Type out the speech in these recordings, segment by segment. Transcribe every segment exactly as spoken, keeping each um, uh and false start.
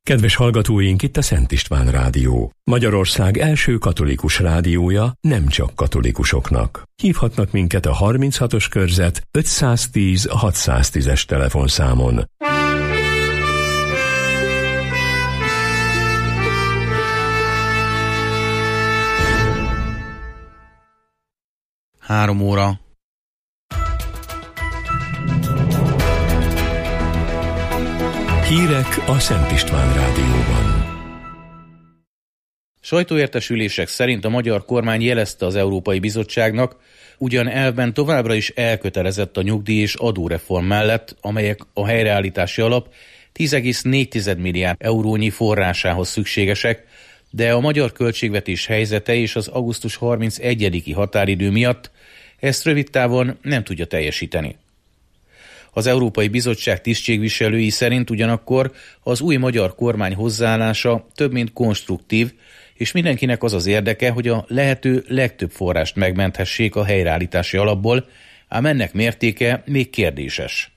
Kedves hallgatóink, itt a Szent István Rádió. Magyarország első katolikus rádiója nem csak katolikusoknak. Hívhatnak minket a harminchatos körzet ötszáztíz hatszáztízes telefonszámon. Három óra. Hírek a Szent István Rádióban. Sajtóértesülések szerint a magyar kormány jelezte az Európai Bizottságnak, ugyan elvben továbbra is elkötelezett a nyugdíj- és adóreform mellett, amelyek a helyreállítási alap tíz egész négy milliárd eurónyi forrásához szükségesek, de a magyar költségvetés helyzete és az augusztus harmincegyediki határidő miatt ezt rövid távon nem tudja teljesíteni. Az Európai Bizottság tisztségviselői szerint ugyanakkor az új magyar kormány hozzáállása több mint konstruktív, és mindenkinek az az érdeke, hogy a lehető legtöbb forrást megmenthessék a helyreállítási alapból, ám ennek mértéke még kérdéses.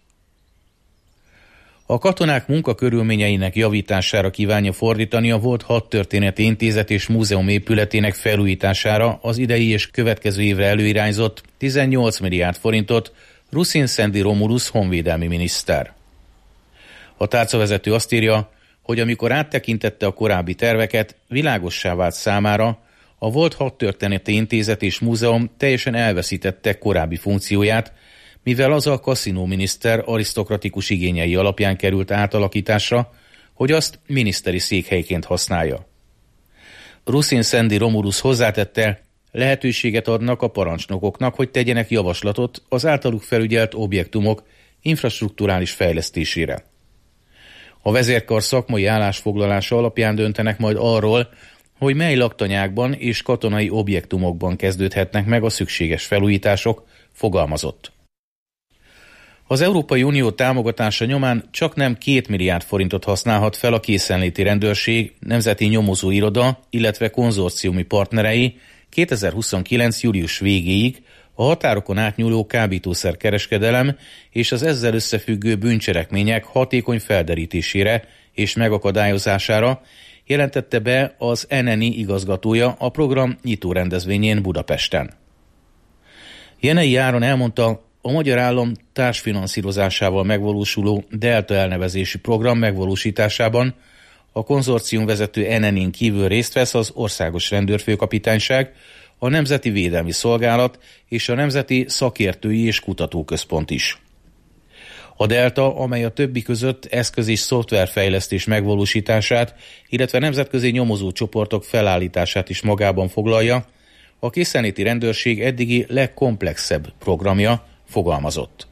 A katonák munkakörülményeinek javítására kívánja fordítani a volt Hadtörténeti Intézet és Múzeum épületének felújítására az idei és következő évre előirányzott tizennyolc milliárd forintot Rusin Szendi Romulus honvédelmi miniszter. A tárcavezető azt írja, hogy amikor áttekintette a korábbi terveket, világossá vált számára, a volt Hadtörténeti Intézet és Múzeum teljesen elveszítette korábbi funkcióját, mivel az a kaszinóminiszter arisztokratikus igényei alapján került átalakításra, hogy azt miniszteri székhelyként használja. Rusin Szendi Romulus hozzátette, lehetőséget adnak a parancsnokoknak, hogy tegyenek javaslatot az általuk felügyelt objektumok infrastrukturális fejlesztésére. A vezérkar szakmai állásfoglalása alapján döntenek majd arról, hogy mely laktanyákban és katonai objektumokban kezdődhetnek meg a szükséges felújítások, fogalmazott. Az Európai Unió támogatása nyomán csaknem két milliárd forintot használhat fel a készenléti rendőrség, nemzeti nyomozóiroda, illetve konzorciumi partnerei kétezer-huszonkilenc. július végéig a határokon átnyúló kábítószerkereskedelem és az ezzel összefüggő bűncselekmények hatékony felderítésére és megakadályozására, jelentette be az en en i igazgatója a program nyitó rendezvényén Budapesten. Jenei Áron elmondta, a magyar állam társfinanszírozásával megvalósuló Delta elnevezésű program megvalósításában a konzorcium vezető en en i-n kívül részt vesz az Országos Rendőrfőkapitányság, a Nemzeti Védelmi Szolgálat és a Nemzeti Szakértői és Kutatóközpont is. A Delta, amely a többi között eszköz- és szoftverfejlesztés megvalósítását, illetve nemzetközi nyomozócsoportok felállítását is magában foglalja, a készenléti rendőrség eddigi legkomplexebb programja, fogalmazott.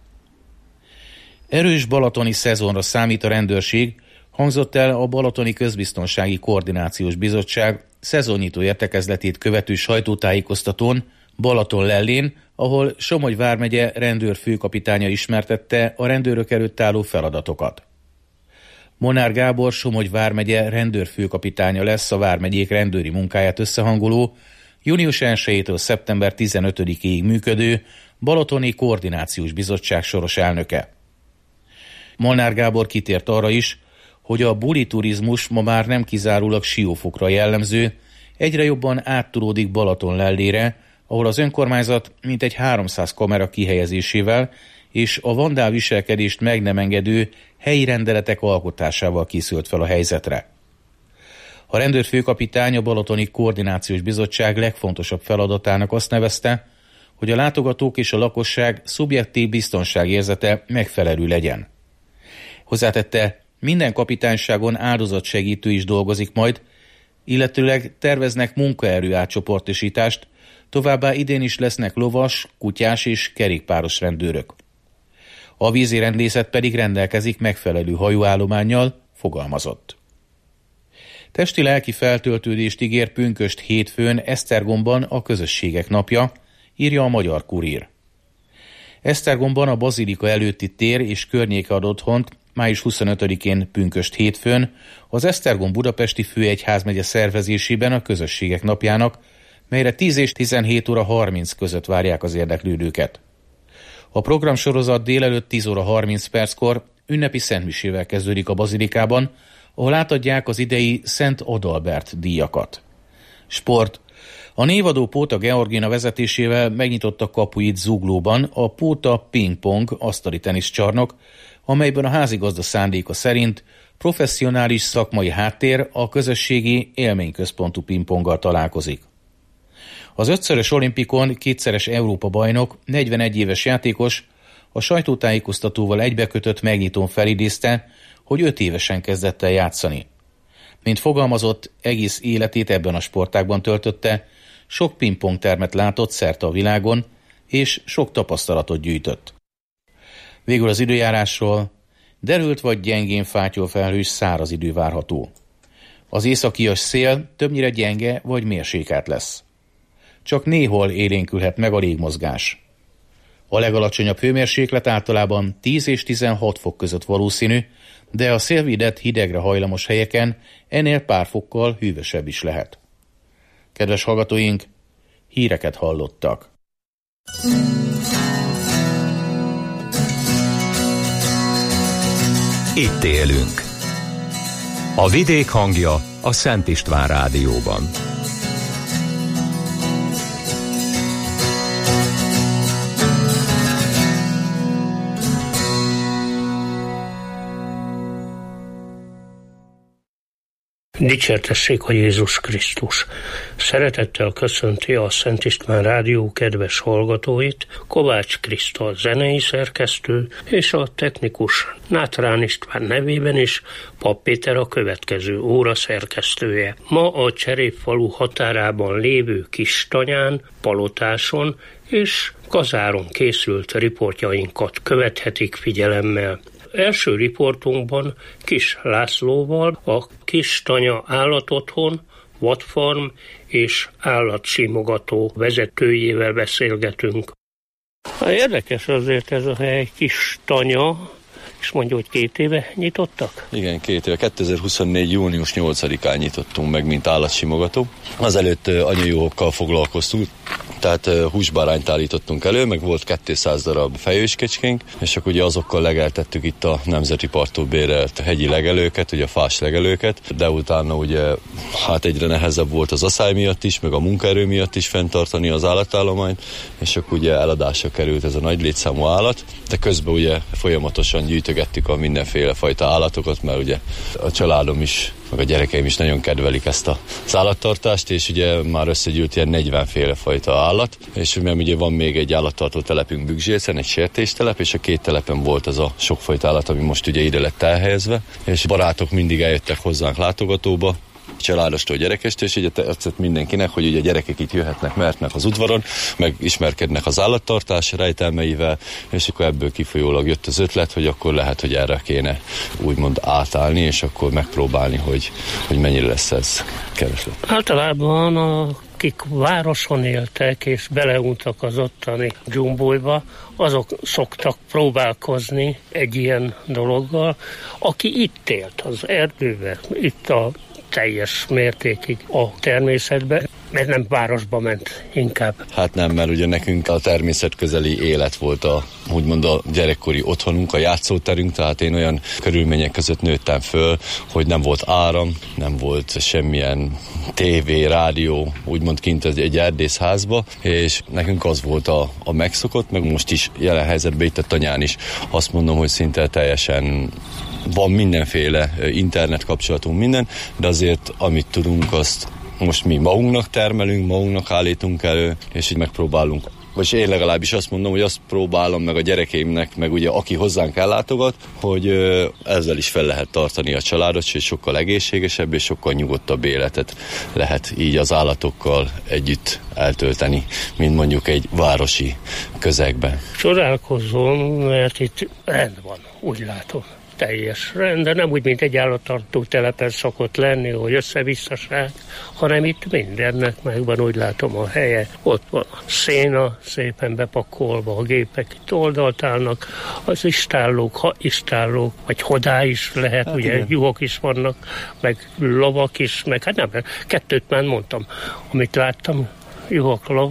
Erős balatoni szezonra számít a rendőrség, hangzott el a Balatoni Közbiztonsági Koordinációs Bizottság szezonnyitó értekezletét követő sajtótájékoztatón Balatonlellén, ahol Somogy vármegye rendőrfőkapitánya ismertette a rendőrök előtt álló feladatokat. Molnár Gábor Somogy vármegye rendőrfőkapitánya lesz a vármegyék rendőri munkáját összehangoló, június elsejétől szeptember tizenötödikéig működő Balatoni Koordinációs Bizottság soros elnöke. Molnár Gábor kitért arra is, hogy a buli turizmus ma már nem kizárólag Siófokra jellemző, egyre jobban áttolódik Balatonlellére, ahol az önkormányzat mintegy háromszáz kamera kihelyezésével és a vandál viselkedést meg nem engedő helyi rendeletek alkotásával készült fel a helyzetre. A rendőrfőkapitány a Balatoni Koordinációs Bizottság legfontosabb feladatának azt nevezte, hogy a látogatók és a lakosság szubjektív biztonságérzete megfelelő legyen. Hozzátette, minden kapitányságon áldozatsegítő is dolgozik majd, illetőleg terveznek munkaerő átcsoportosítást, továbbá idén is lesznek lovas, kutyás és kerékpáros rendőrök. A vízirendészet pedig rendelkezik megfelelő hajóállománnyal, fogalmazott. Testi-lelki feltöltődést ígér pünkösd hétfőn Esztergomban a Közösségek napja, írja a Magyar Kurír. Esztergomban a Bazilika előtti tér és környéke ad otthont május huszonötödikén pünkösd hétfőn az Esztergom budapesti főegyházmegye szervezésében a Közösségek napjának, melyre tíz és tizenhét óra harminc között várják az érdeklődőket. A programsorozat délelőtt tíz óra harminc perckor ünnepi szentmisével kezdődik a Bazilikában, ahol átadják az idei Szent Adalbert díjakat. Sport. A névadó Póta Georgina vezetésével megnyitotta kapuit Zuglóban a Póta Ping-Pong asztali teniszcsarnok, amelyben a házigazda szándéka szerint professzionális szakmai háttér a közösségi élményközpontú pingponggal találkozik. Az ötszörös olimpikon kétszeres Európa-bajnok, negyvenegy éves játékos a sajtótájékoztatóval egybekötött megnyitón felidézte, hogy öt évesen kezdett el játszani. Mint fogalmazott, egész életét ebben a sportágban töltötte, sok pingpongtermet látott szerte a világon, és sok tapasztalatot gyűjtött. Végül az időjárásról: derült vagy gyengén fátyol felhős száraz idő várható. Az északias szél többnyire gyenge vagy mérsékelt lesz. Csak néhol élénkülhet meg a légmozgás. A legalacsonyabb hőmérséklet általában tíz és tizenhat fok között valószínű, de a szélvédett hidegre hajlamos helyeken ennél pár fokkal hűvösebb is lehet. Kedves hallgatóink, híreket hallottak. Itt élünk. A vidék hangja a Szent István Rádióban. Dicsértessék a Jézus Krisztus! Szeretettel köszönti a Szent István Rádió kedves hallgatóit Kovács Kriszta zenei szerkesztő, és a technikus Nátrán István nevében is Papp Péter a következő óra szerkesztője. Ma a Cserépfalu határában lévő Kistanyán, Palotáson és Kazáron készült riportjainkat követhetik figyelemmel. Első riportunkban Kis Lászlóval, a Kistanya állatotthon, vadfarm és állatsimogató vezetőjével beszélgetünk. Érdekes azért ez a hely, Kistanya, és mondja, hogy két éve nyitottak? Igen, két éve. kétezer-huszonnégy. június nyolcadikán nyitottunk meg, mint állatsimogató. Azelőtt anyajuhokkal foglalkoztunk, tehát húsbárányt állítottunk elő, meg volt kétszáz darab fejőskecskénk, és akkor ugye azokkal legeltettük itt a Nemzeti Parktól bérelt hegyi legelőket, ugye a fás legelőket, de utána ugye hát egyre nehezebb volt az aszály miatt is, meg a munkaerő miatt is fenntartani az állatállományt, és akkor ugye eladásra került ez a nagy létszámú állat, de közben ugye folyamatosan gyűjtögettük a mindenféle fajta állatokat, mert ugye a családom is, meg a gyerekeim is nagyon kedvelik ezt az állattartást, és ugye már összegyűlt ilyen negyvenféle fajta állat, és mert ugye van még egy állattartó telepünk Bükzsészen, egy sertéstelep, és a két telepen volt az a sokfajta állat, ami most ugye ide lett elhelyezve, és barátok mindig eljöttek hozzánk látogatóba, családostól, gyerekestől, és ugye tetszett mindenkinek, hogy ugye a gyerekek itt jöhetnek, mehetnek az udvaron, meg ismerkednek az állattartás rejtelmeivel, és akkor ebből kifolyólag jött az ötlet, hogy akkor lehet, hogy erre kéne úgymond átállni, és akkor megpróbálni, hogy, hogy mennyire lesz ez kereslet. Általában akik városon éltek és beleuntak az ottani dzsumbulba, azok szoktak próbálkozni egy ilyen dologgal. Aki itt élt az erdőben, itt a teljes mértékig a természetbe, mert nem városba ment inkább. Hát nem, mert ugye nekünk a természetközeli élet volt a, úgymond a gyerekkori otthonunk, a játszóterünk, tehát én olyan körülmények között nőttem föl, hogy nem volt áram, nem volt semmilyen tévé, rádió, úgymond kint egy erdészházba, és nekünk az volt a, a megszokott, meg most is jelen helyzetben itt a Tanyán is azt mondom, hogy szinte teljesen van mindenféle internet kapcsolatunk, minden, de azért amit tudunk, azt most mi magunknak termelünk, magunknak állítunk elő, és így megpróbálunk. Vagyis én legalábbis azt mondom, hogy azt próbálom meg a gyerekeimnek, meg ugye aki hozzánk ellátogat, hogy ezzel is fel lehet tartani a családot, és sokkal egészségesebb és sokkal nyugodtabb életet lehet így az állatokkal együtt eltölteni, mint mondjuk egy városi közegben. Csodálkozom, mert itt rend van, úgy látom. Teljes rend, de nem úgy, mint egy állattartó telepen szokott lenni, hogy össze-visszaság, hanem itt mindennek megvan, úgy látom, a helye. Ott van a széna, szépen bepakolva, a gépek itt oldalt állnak, az istállók, ha istállók, vagy hodá is lehet, hát ugye igen. Juhok is vannak, meg lovak is, meg hát nem, kettőt már mondtam, amit láttam, juhok, lovak,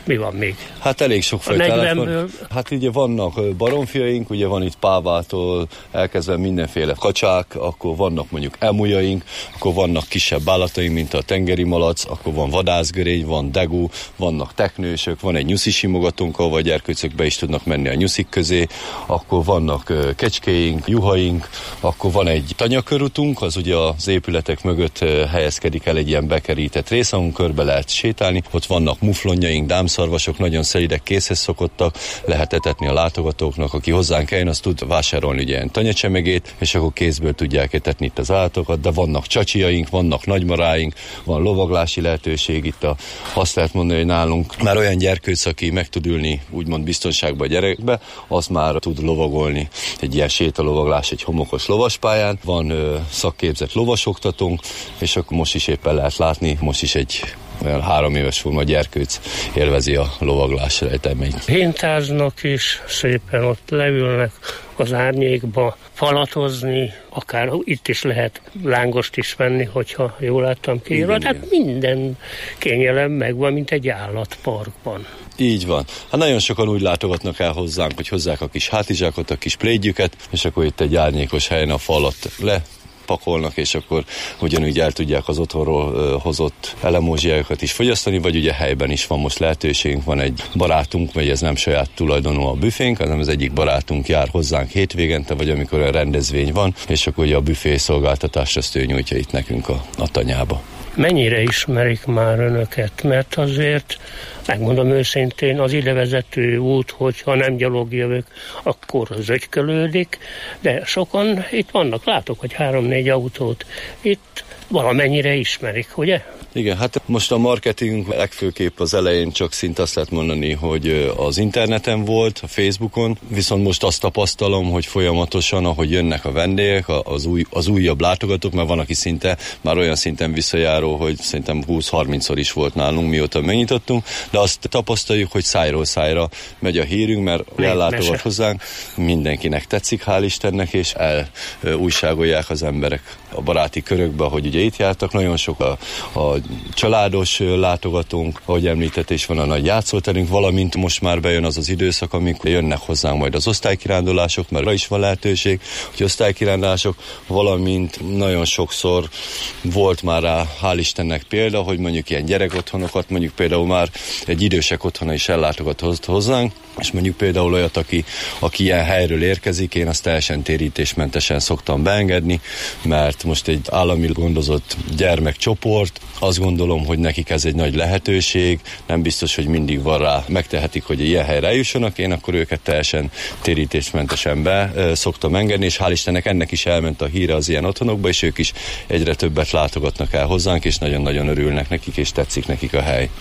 Mi van még? Hát elég sok fajta van. Hát ugye vannak baromfiaink, ugye van itt pávától elkezdve mindenféle kacsák, akkor vannak mondjuk emújaink, akkor vannak kisebb állataink, mint a tengeri malac, akkor van vadászgörény, van degú, vannak teknősök, van egy nyuszi simogatónk, ahol a gyerkőcök be is tudnak menni a nyuszik közé, akkor vannak kecskéink, juhaink, akkor van egy tanyakörútunk, az ugye az épületek mögött helyezkedik el egy ilyen bekerített rész, ahol körbe lehet sétálni, ott vannak muflonjaink, dámszarvasok, nagyon szelidek, készhez szokottak, lehet etetni a látogatóknak, aki hozzánk eljön, az tud vásárolni ugye ilyen tanyacsemegét, és akkor kézből tudják etetni itt az állatokat, de vannak csacsiaink, vannak nagymaráink, van lovaglási lehetőség itt, a, azt lehet mondani, hogy nálunk már olyan gyerkőc, aki meg tud ülni úgymond biztonságban a gyerekbe, az már tud lovagolni egy ilyen sétalovaglás, egy homokos lovaspályán, van ö, szakképzett lovasoktatónk, és akkor most is éppen lehet látni, most is egy olyan három éves forma gyerkőc élvezi a lovaglás rejtelményt. Hintáznak is, szépen ott leülnek az árnyékba falatozni, akár itt is lehet lángost is venni, hogyha jól láttam ki. Tehát minden kényelem megvan, mint egy állatparkban. Így van. Hát nagyon sokan úgy látogatnak el hozzánk, hogy hozzák a kis hátizsákot, a kis plédjüket, és akkor itt egy árnyékos helyen a falat le pakolnak, és akkor ugyanúgy el tudják az otthonról ö, hozott elemózsiájukat is fogyasztani, vagy ugye helyben is van most lehetőségünk, van egy barátunk, vagy ez nem saját tulajdonú a büfénk, hanem az egyik barátunk jár hozzánk hétvégente, vagy amikor a rendezvény van, és akkor ugye a büfé szolgáltatást azt ő nyújtja itt nekünk a, a tanyába. Mennyire ismerik már önöket? Mert azért, megmondom őszintén, az idevezető út, hogyha nem gyalog jövök, akkor zögykölődik, de sokan itt vannak, látok, hogy három-négy autót itt valamennyire ismerik, ugye? Igen, hát most a marketing legfőképp az elején csak szinte azt lehet mondani, hogy az interneten volt, a Facebookon, viszont most azt tapasztalom, hogy folyamatosan, ahogy jönnek a vendégek, az, új, az újabb látogatók, mert van, aki szinte már olyan szinten visszajáró, hogy szerintem húsz-harmincszor is volt nálunk, mióta megnyitottunk, de azt tapasztaljuk, hogy szájról szájra megy a hírünk, mert ellátogat hozzánk, mindenkinek tetszik, hál' Istennek, és elújságolják az emberek a baráti körökbe, hogy ugye itt jártak, nagyon sok a, a családos látogatónk, ahogy említett, és van a nagy játszóterünk, valamint most már bejön az az időszak, amikor jönnek hozzánk majd az osztálykirándulások, mert rá is van lehetőség, hogy osztálykirándulások, valamint nagyon sokszor volt már rá, hál' Istennek példa, hogy mondjuk ilyen gyerekotthonokat, mondjuk például már egy idősek otthona is ellátogat hozzánk, és mondjuk például olyat, aki, aki ilyen helyről érkezik, én azt teljesen térítésmentesen szoktam beengedni, mert most egy állami gondozott gyermekcsoport, azt gondolom, hogy nekik ez egy nagy lehetőség, nem biztos, hogy mindig van rá, megtehetik, hogy ilyen helyre eljussanak, én akkor őket teljesen térítésmentesen be e, szoktam engedni, és hál' Istennek ennek is elment a híre az ilyen otthonokba, és ők is egyre többet látogatnak el hozzánk, és nagyon-nagyon örülnek nekik, és tetszik nekik a hely.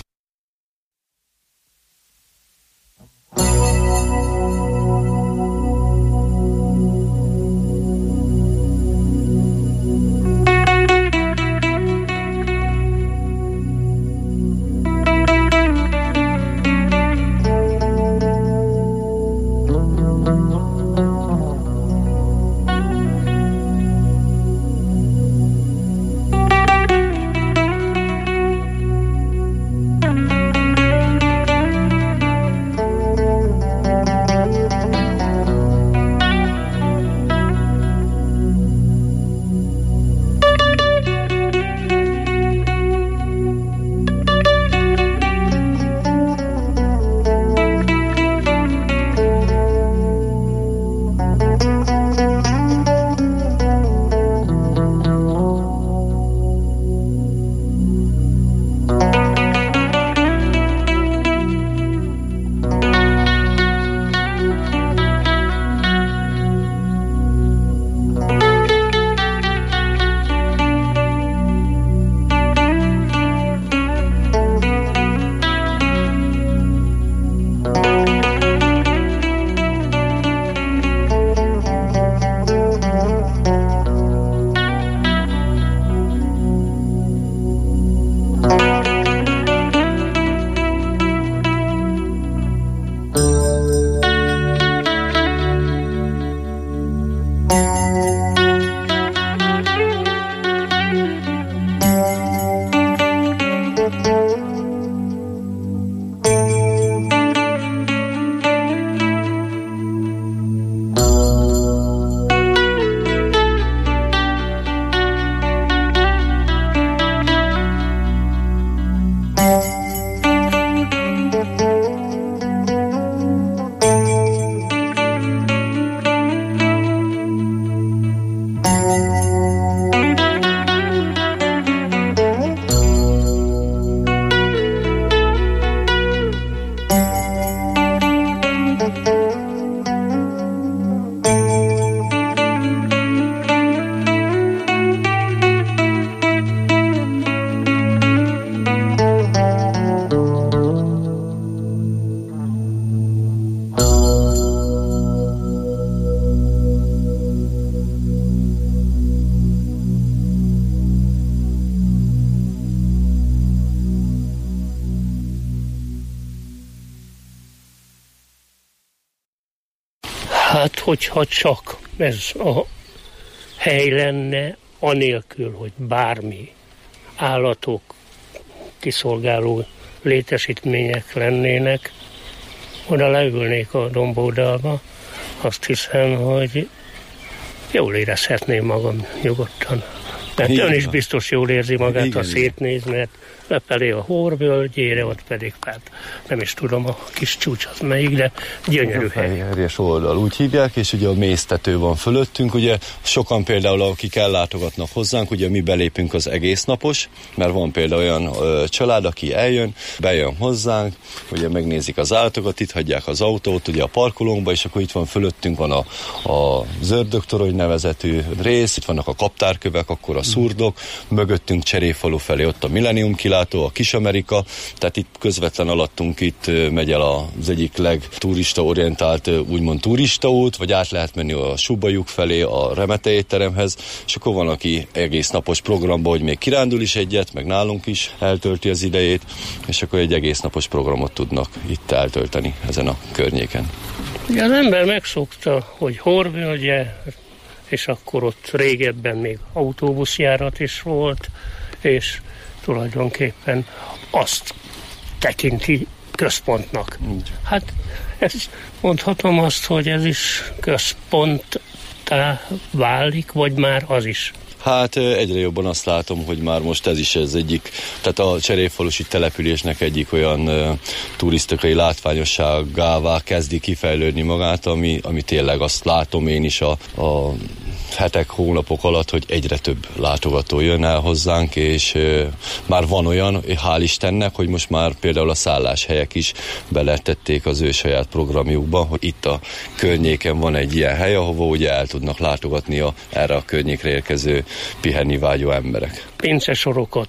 Hát, hogyha csak ez a hely lenne, anélkül, hogy bármi állatok, kiszolgáló létesítmények lennének, oda leülnék a dombódalba, azt hiszem, hogy jól érezhetném magam nyugodtan. Mert ön is biztos jól érzi magát, igen, ha szétnéz, mert lefelé a Hór-völgyére, ott pedig, hát nem is tudom, a kis csúcs az melyik, de gyönyörű hely. Fehérjes oldal, úgy hívják, és ugye a mésztető van fölöttünk, ugye sokan például, akik ellátogatnak hozzánk, ugye mi belépünk az egész napos, mert van például olyan ö, család, aki eljön, bejön hozzánk, ugye megnézik az állatokat, itt hagyják az autót, ugye a parkolónkba, és akkor itt van fölöttünk van a, a zördöktorony nevezetű rész, itt vannak a kaptárkövek, akkor a szurdok, mögöttünk Cserépfalu felé ott a Millennium kilátó, a Kis-Amerika, tehát itt közvetlen alattunk itt megy el az egyik legturista orientált úgymond turistaút, vagy át lehet menni a Subajuk felé, a Remete étteremhez, és akkor van, aki egész napos programban, hogy még kirándul is egyet, meg nálunk is eltölti az idejét, és akkor egy egész napos programot tudnak itt eltölteni ezen a környéken. Ja, az ember megszokta, hogy Hór-völgye, és akkor ott régebben még autóbuszjárat is volt, és tulajdonképpen azt tekinti központnak. Hát ez, mondhatom azt, hogy ez is központtá válik, vagy már az is? Hát egyre jobban azt látom, hogy már most ez is ez egyik, tehát a Cserépfalusi településnek egyik olyan uh, turisztikai látványosságává kezdi kifejlődni magát, ami, ami tényleg azt látom én is a, a hetek, hónapok alatt, hogy egyre több látogató jön el hozzánk, és uh, már van olyan, hál' Istennek, hogy most már például a szálláshelyek is beletették az ő saját programjukba, hogy itt a környéken van egy ilyen hely, ahova ugye el tudnak látogatni a, erre a környékre érkező pihenni vágyó emberek. Pincesorokat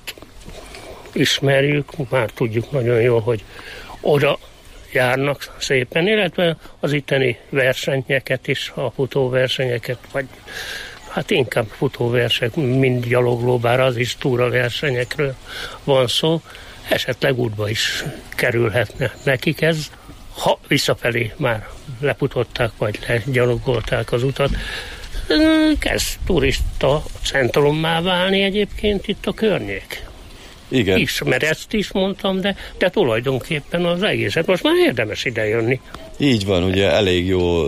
ismerjük, már tudjuk nagyon jól, hogy oda járnak szépen, illetve az itteni versenyeket is, a futóversenyeket, vagy hát inkább futóversenyek, mind gyalogló, bár az is túraversenyekről van szó, esetleg útba is kerülhetne nekik ez, ha visszafelé már leputották, vagy legyalogolták az utat. Kezd turista centrummá válni egyébként itt a környék. Igen. Is, mert ezt is mondtam, de, de tulajdonképpen az egészet most már érdemes idejönni. Így van, ugye elég jó,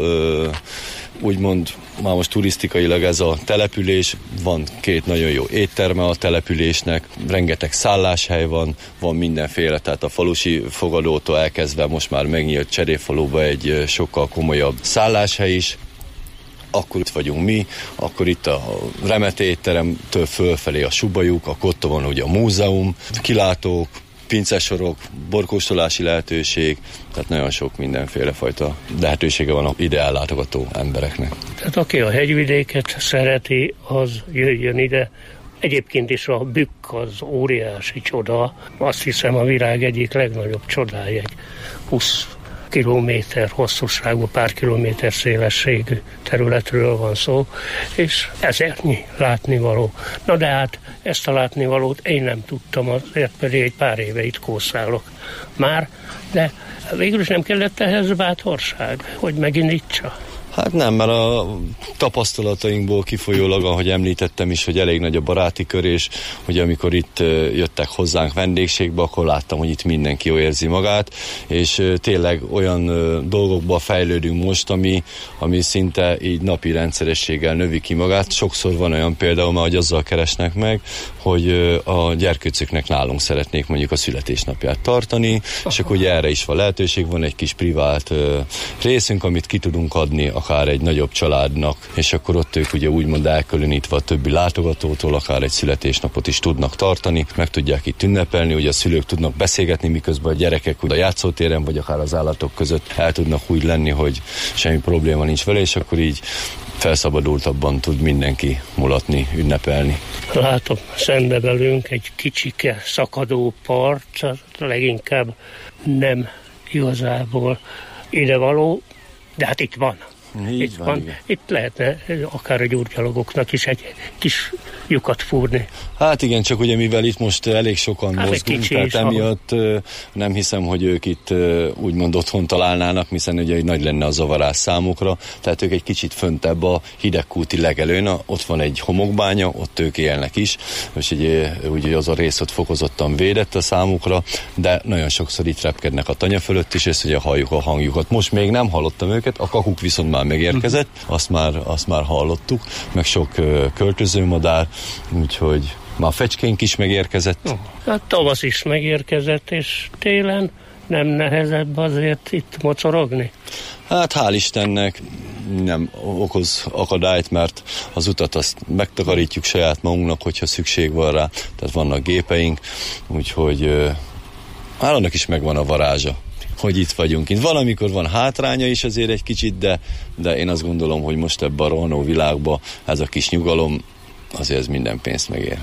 úgymond már most turisztikailag ez a település, van két nagyon jó étterme a településnek, rengeteg szálláshely van, van mindenféle, tehát a falusi fogadótól elkezdve most már megnyílt Cserépfaluba egy sokkal komolyabb szálláshely is. Akkor itt vagyunk mi, akkor itt a Remete étteremtől fölfelé a Subajuk, akkor ott van ugye a múzeum, kilátók, pincesorok, borkóstolási lehetőség, tehát nagyon sok mindenféle fajta lehetősége van a ide ellátogató embereknek. Tehát aki a hegyvidéket szereti, az jöjjön ide. Egyébként is a Bükk az óriási csoda, azt hiszem a világ egyik legnagyobb csodája, egy húsz kilométer hosszúságú, pár kilométer szélességű területről van szó, és ezernyi látnivaló. Na de hát ezt a látnivalót én nem tudtam, azért pedig egy pár éve itt kószálok már, de végül is nem kellett ehhez bátorság, hogy megindítsa. Hát nem, mert a tapasztalatainkból kifolyólag, ahogy említettem is, hogy elég nagy a baráti kör, és hogy amikor itt jöttek hozzánk vendégségbe, akkor láttam, hogy itt mindenki jól érzi magát, és tényleg olyan dolgokba fejlődünk most, ami, ami szinte így napi rendszerességgel növi ki magát. Sokszor van olyan például, már, hogy azzal keresnek meg, hogy a gyerkőcöknek nálunk szeretnék mondjuk a születésnapját tartani, és akkor ugye erre is van lehetőség, van egy kis privát részünk, amit ki tudunk adni akár egy nagyobb családnak, és akkor ott ők ugye úgymond elkülönítve a többi látogatótól, akár egy születésnapot is tudnak tartani, meg tudják itt ünnepelni, hogy a szülők tudnak beszélgetni, miközben a gyerekek a játszótéren, vagy akár az állatok között el tudnak úgy lenni, hogy semmi probléma nincs vele, és akkor így felszabadultabban tud mindenki mulatni, ünnepelni. Látom szembe velünk egy kicsike szakadó part, leginkább nem igazából idevaló, de hát itt van. Így itt van, van itt lehetne akár a gyurgyalogoknak is egy kis lyukat fúrni. Hát igen, csak ugye mivel itt most elég sokan hát mozgunk, tehát emiatt ahol... nem hiszem, hogy ők itt úgymond otthon találnának, hiszen ugye nagy lenne a zavarás számukra, tehát ők egy kicsit föntebb a hidegkúti legelőn, ott van egy homokbánya, ott ők élnek is, és ugye, ugye az a rész ott fokozottan védett a számukra, de nagyon sokszor itt repkednek a tanya fölött is, és ugye halljuk a hangjukat. Most még nem hallottam őket, a kakuk viszont már megérkezett, azt már, azt már hallottuk, meg sok költözőmadár, úgyhogy már fecskénk is megérkezett. Oh, hát tavasz is megérkezett, és télen nem nehezebb azért itt mocorogni? Hát hál' Istennek nem okoz akadályt, mert az utat azt megtakarítjuk saját magunknak, hogyha szükség van rá, tehát vannak gépeink, úgyhogy hát annak is megvan a varázsa, hogy itt vagyunk. Itt van, amikor van hátránya is azért egy kicsit, de, de én azt gondolom, hogy most ebben a rohanó világban ez a kis nyugalom, azért ez minden pénzt megér.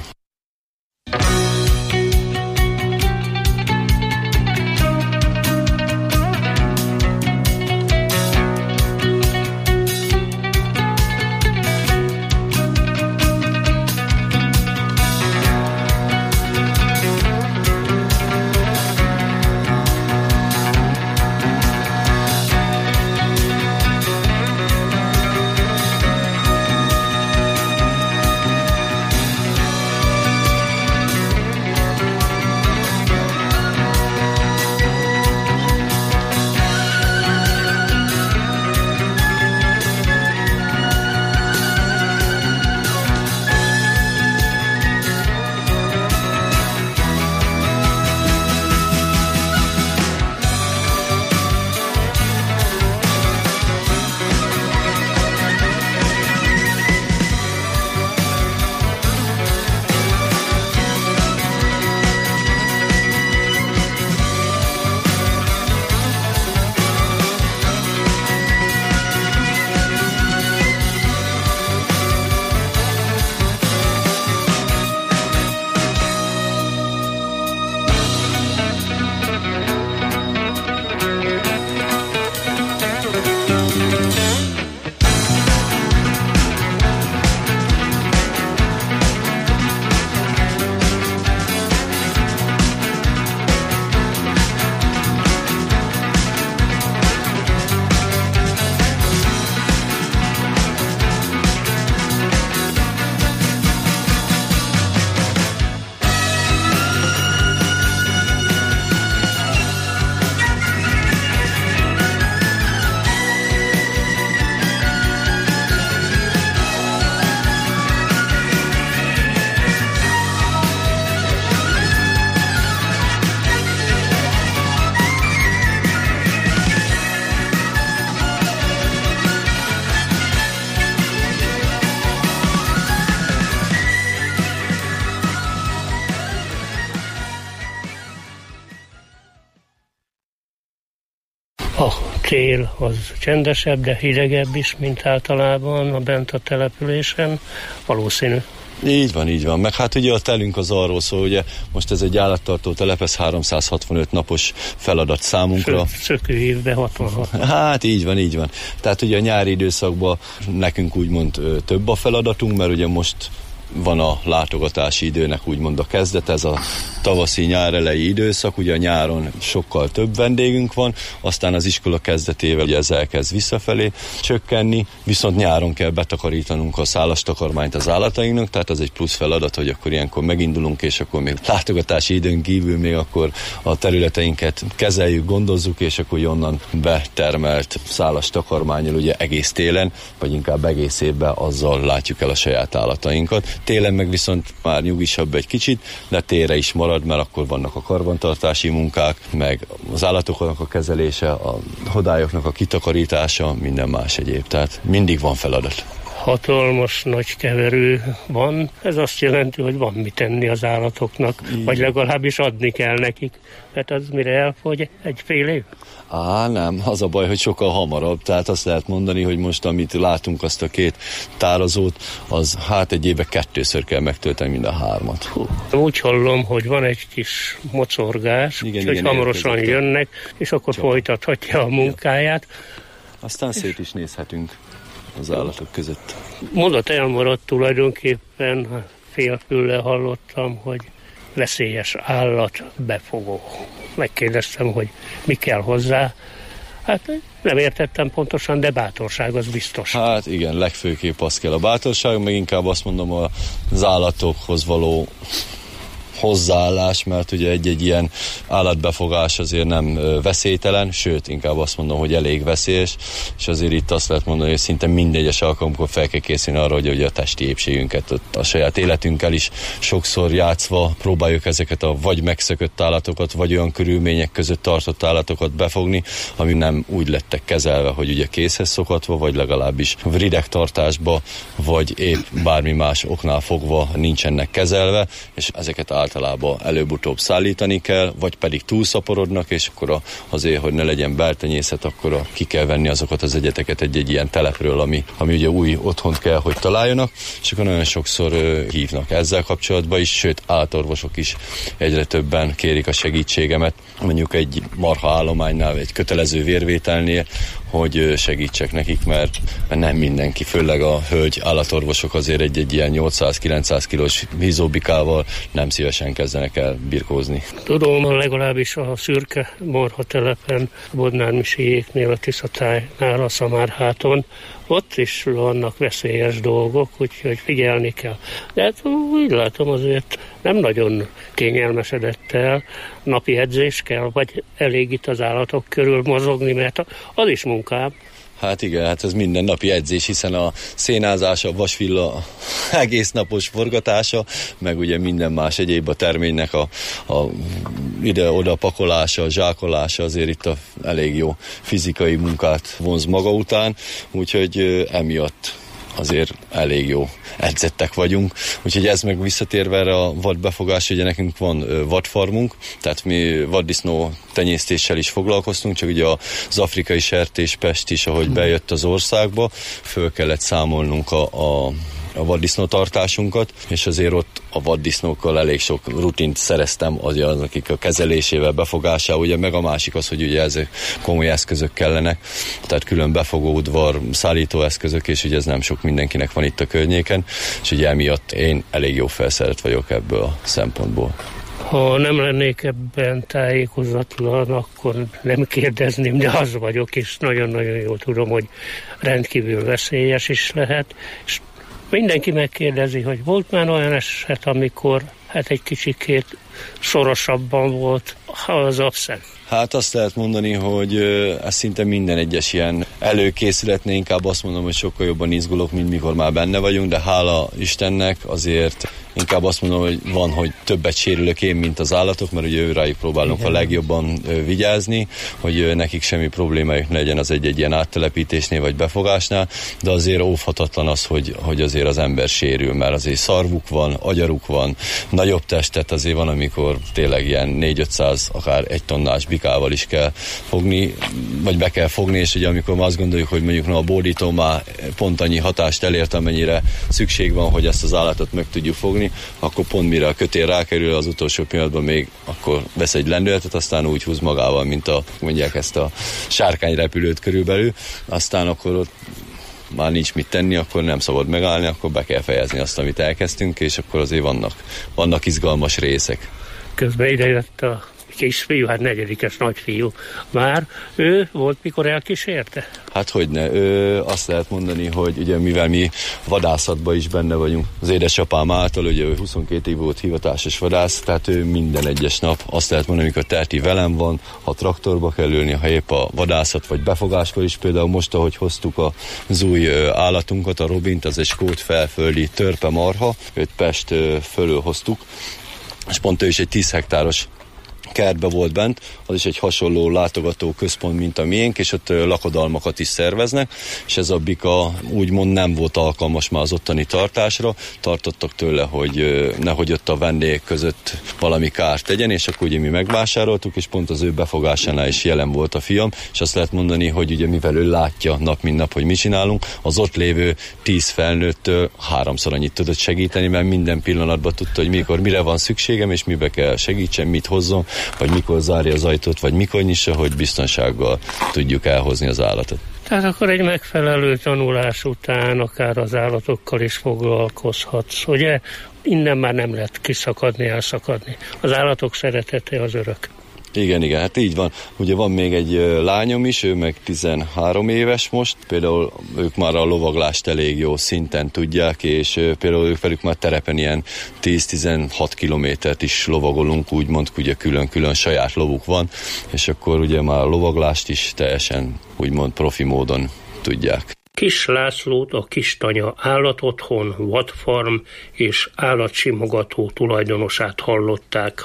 A tél az csendesebb, de hidegebb is, mint általában a bent a településen. Valószínű. Így van, így van. Meg hát ugye a telünk az arról szól, ugye most ez egy állattartó telep, ez háromszázhatvanöt napos feladat számunkra. Szökő évben hatvanhat. Hát így van, így van. Tehát ugye a nyári időszakban nekünk úgymond több a feladatunk, mert ugye most van a látogatási időnek úgymond a kezdet, ez a tavaszi nyár elejé időszak, ugye a nyáron sokkal több vendégünk van, aztán az iskola kezdetével ugye ez elkezd visszafelé csökkenni, viszont nyáron kell betakarítanunk a szálastakarmányt az állatainknak, tehát az egy plusz feladat, hogy akkor ilyenkor megindulunk, és akkor még látogatási időn kívül még akkor a területeinket kezeljük, gondozzuk, és akkor onnan betermelt szálastakarmánnyal ugye egész télen, vagy inkább egész évben azzal látjuk el a saját állatainkat. Télen meg viszont már nyugisabb egy kicsit, de télre is marad, mert akkor vannak a karbantartási munkák, meg az állatoknak a kezelése, a hodályoknak a kitakarítása, minden más egyéb. Tehát mindig van feladat. Hatalmas nagy keverő van, ez azt jelenti, hogy van mit tenni az állatoknak, így, vagy legalábbis adni kell nekik, mert az mire elfogy, egy fél év? Á, nem, az a baj, hogy sokkal hamarabb, tehát azt lehet mondani, hogy most amit látunk, azt a két tározót, az hát egy évben kettőször kell megtölteni mind a hármat. Hú. Úgy hallom, hogy van egy kis mocorgás, igen, hogy igen, hamarosan jönnek, és akkor csak folytathatja a munkáját. Aztán szét is nézhetünk az állatok között. Mondat elmaradt tulajdonképpen, félfüllel hallottam, hogy veszélyes állat befogó. Megkérdeztem, hogy mi kell hozzá. Hát nem értettem pontosan, de bátorság az biztos. Hát igen, legfőképp az kell a bátorság, meg inkább azt mondom az állatokhoz való hozzáállás, mert ugye egy-egy ilyen állatbefogás azért nem veszélytelen, sőt, inkább azt mondom, hogy elég veszélyes, és azért itt azt lehet mondani, hogy szinte minden egyes alkalomkor fel kell készülni arra, hogy ugye a testi épségünket, a saját életünkkel is sokszor játszva próbáljuk ezeket a vagy megszökött állatokat, vagy olyan körülmények között tartott állatokat befogni, ami nem úgy lettek kezelve, hogy ugye készhez szokatva, vagy legalábbis ridegtartásba, vagy épp bármi más oknál fogva nincsenek kezelve, és ezeket általában előbb-utóbb szállítani kell, vagy pedig túlszaporodnak, és akkor a, azért, hogy ne legyen beltenyészet, akkor a, ki kell venni azokat az egyeteket egy-egy ilyen telepről, ami, ami ugye új otthont kell, hogy találjanak, és akkor nagyon sokszor ö, hívnak ezzel kapcsolatban is, sőt, állatorvosok is egyre többen kérik a segítségemet, mondjuk egy marha állománynál, egy kötelező vérvételnél, hogy segítsek nekik, mert, mert nem mindenki, főleg a hölgy állatorvosok azért egy-egy ilyen nyolcszáz-kilencszáz kilós hízóbikával nem szívesen kezdenek el birkózni. Tudom, legalábbis a szürke marha telepen, Bodnár-Misiéknél, a Tiszatájnál, a Szamárháton, ott is vannak veszélyes dolgok, úgyhogy figyelni kell. De hát úgy látom, azért nem nagyon kényelmesedett el, napi edzés kell, vagy elég itt az állatok körül mozogni, mert az is munkám. Hát igen, hát ez mindennapi edzés, hiszen a szénázás, a vasvilla egész napos forgatása, meg ugye minden más egyéb a terménynek a, a ide-oda pakolása, a zsákolása azért itt a elég jó fizikai munkát vonz maga után, úgyhogy emiatt azért elég jó edzettek vagyunk. Úgyhogy ez meg visszatérve erre a vadbefogás, ugye nekünk van vadfarmunk, tehát mi vaddisznó tenyésztéssel is foglalkoztunk, csak ugye az afrikai sertéspest is, ahogy bejött az országba, föl kellett számolnunk a, a a vaddisznótartásunkat, és azért ott a vaddisznókkal elég sok rutint szereztem, az, akik a kezelésével, befogásával, ugye meg a másik az, hogy ugye ezek komoly eszközök kellenek, tehát külön befogóudvar, szállítóeszközök, és ugye ez nem sok mindenkinek van itt a környéken, és ugye emiatt én elég jó felszerelt vagyok ebből a szempontból. Ha nem lennék ebben tájékozatlan, akkor nem kérdezném, de az vagyok, és nagyon-nagyon jól tudom, hogy rendkívül veszélyes is lehet, és mindenki megkérdezi, hogy volt már olyan eset, amikor hát egy kicsikét szorosabban volt az abszent. Hát azt lehet mondani, hogy ez szinte minden egyes ilyen előkészületnél, inkább azt mondom, hogy sokkal jobban izgulok, mint mikor már benne vagyunk, de hála Istennek azért inkább azt mondom, hogy van, hogy többet sérülök én, mint az állatok, mert ugye őrájuk próbálunk igen. a legjobban vigyázni, hogy nekik semmi problémájuk ne legyen az egy-egy ilyen áttelepítésnél vagy befogásnál, de azért óvhatatlan az, hogy, hogy azért az ember sérül, mert azért szarvuk van, agyaruk van, nagyobb testet azért van, amikor tényleg ilyen négy-ötszáz, akár egy tonnás bikával is kell fogni, vagy be kell fogni, és ugye amikor ma azt gondoljuk, hogy mondjuk na, a bódító már pont annyi hatást elért, amennyire szükség van, hogy ezt az állatot meg tudjuk fogni, akkor pont mire a kötél rákerül, az utolsó pillanatban még akkor vesz egy lendületet, aztán úgy húz magával, mint a, mondják ezt a sárkányrepülőt körülbelül, aztán akkor ott már nincs mit tenni, akkor nem szabad megállni, akkor be kell fejezni azt, amit elkezdtünk, és akkor azért vannak, vannak izgalmas részek. Közben ide jött a kisfiú, hát negyedikes nagyfiú már, ő volt, mikor elkísérte? Hát hogyne, ő azt lehet mondani, hogy ugye mivel mi vadászatban is benne vagyunk, az édesapám által, ugye ő huszonkét év volt hivatásos vadász, tehát ő minden egyes nap azt lehet mondani, amikor Terti velem van, ha traktorba kell ülni, ha épp a vadászat vagy befogáskor is, például most, ahogy hoztuk az új állatunkat, a Robint, az egy skót felföldi törpe marha, őt Pest fölül hoztuk, és pont ő is egy tíz hektáros kertbe volt bent, az is egy hasonló látogató központ, mint a miénk, és ott lakodalmakat is szerveznek, és ez a bika úgymond nem volt alkalmas már az ottani tartásra, tartottak tőle, hogy nehogy ott a vendégek között valami kárt tegyen, és akkor ugye mi megvásároltuk, és pont az ő befogásánál is jelen volt a fiam, és azt lehet mondani, hogy ugye mivel ő látja nap mint nap, hogy mi csinálunk, az ott lévő tíz felnőttől háromszor annyit tudott segíteni, mert minden pillanatban tudta, hogy mikor mire van szükségem, és mibe kell segítsen, mit hozzon, vagy mikor zárja az ajtót, vagy mikor nyissa, hogy biztonsággal tudjuk elhozni az állatot. Tehát akkor egy megfelelő tanulás után akár az állatokkal is foglalkozhatsz, ugye? Innen már nem lehet kiszakadni, elszakadni. Az állatok szeretete az örök. Igen, igen, hát így van. Ugye van még egy lányom is, ő meg tizenhárom éves most, például ők már a lovaglást elég jó szinten tudják, és például ők velük már terepen ilyen tíz-tizenhat kilométert is lovagolunk, úgymond, ugye külön-külön saját lovuk van, és akkor ugye már a lovaglást is teljesen úgymond profi módon tudják. Kis Lászlót, a Kistanya Állatotthon, vadfarm és állatsimogató tulajdonosát hallották.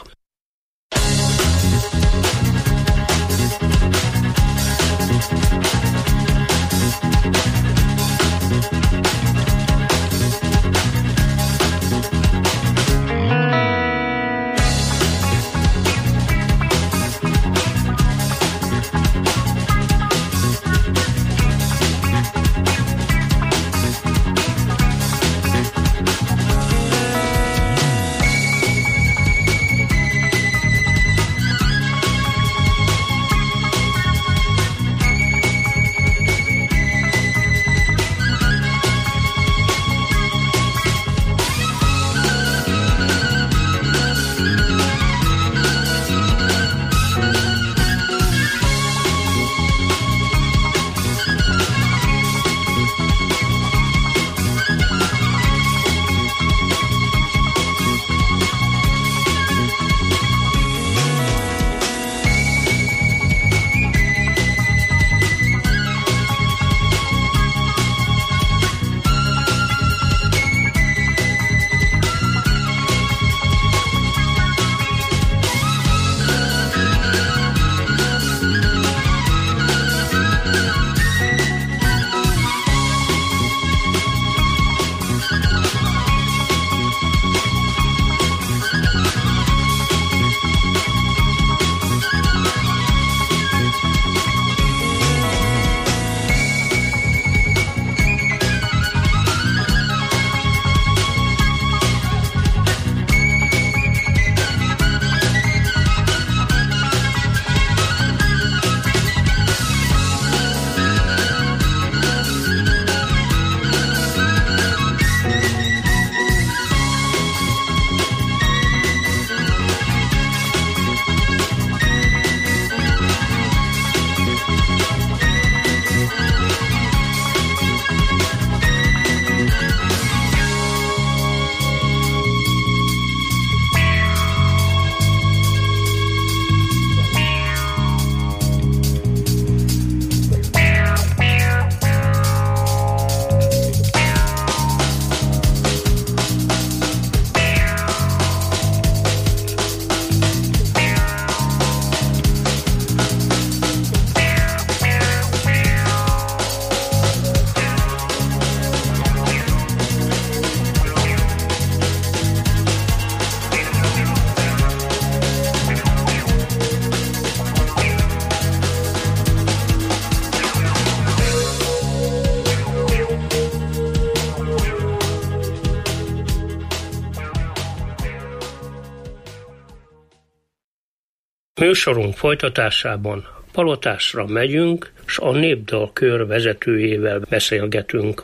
Műsorunk folytatásában Palotásra megyünk, s a Népdal Kör vezetőjével beszélgetünk.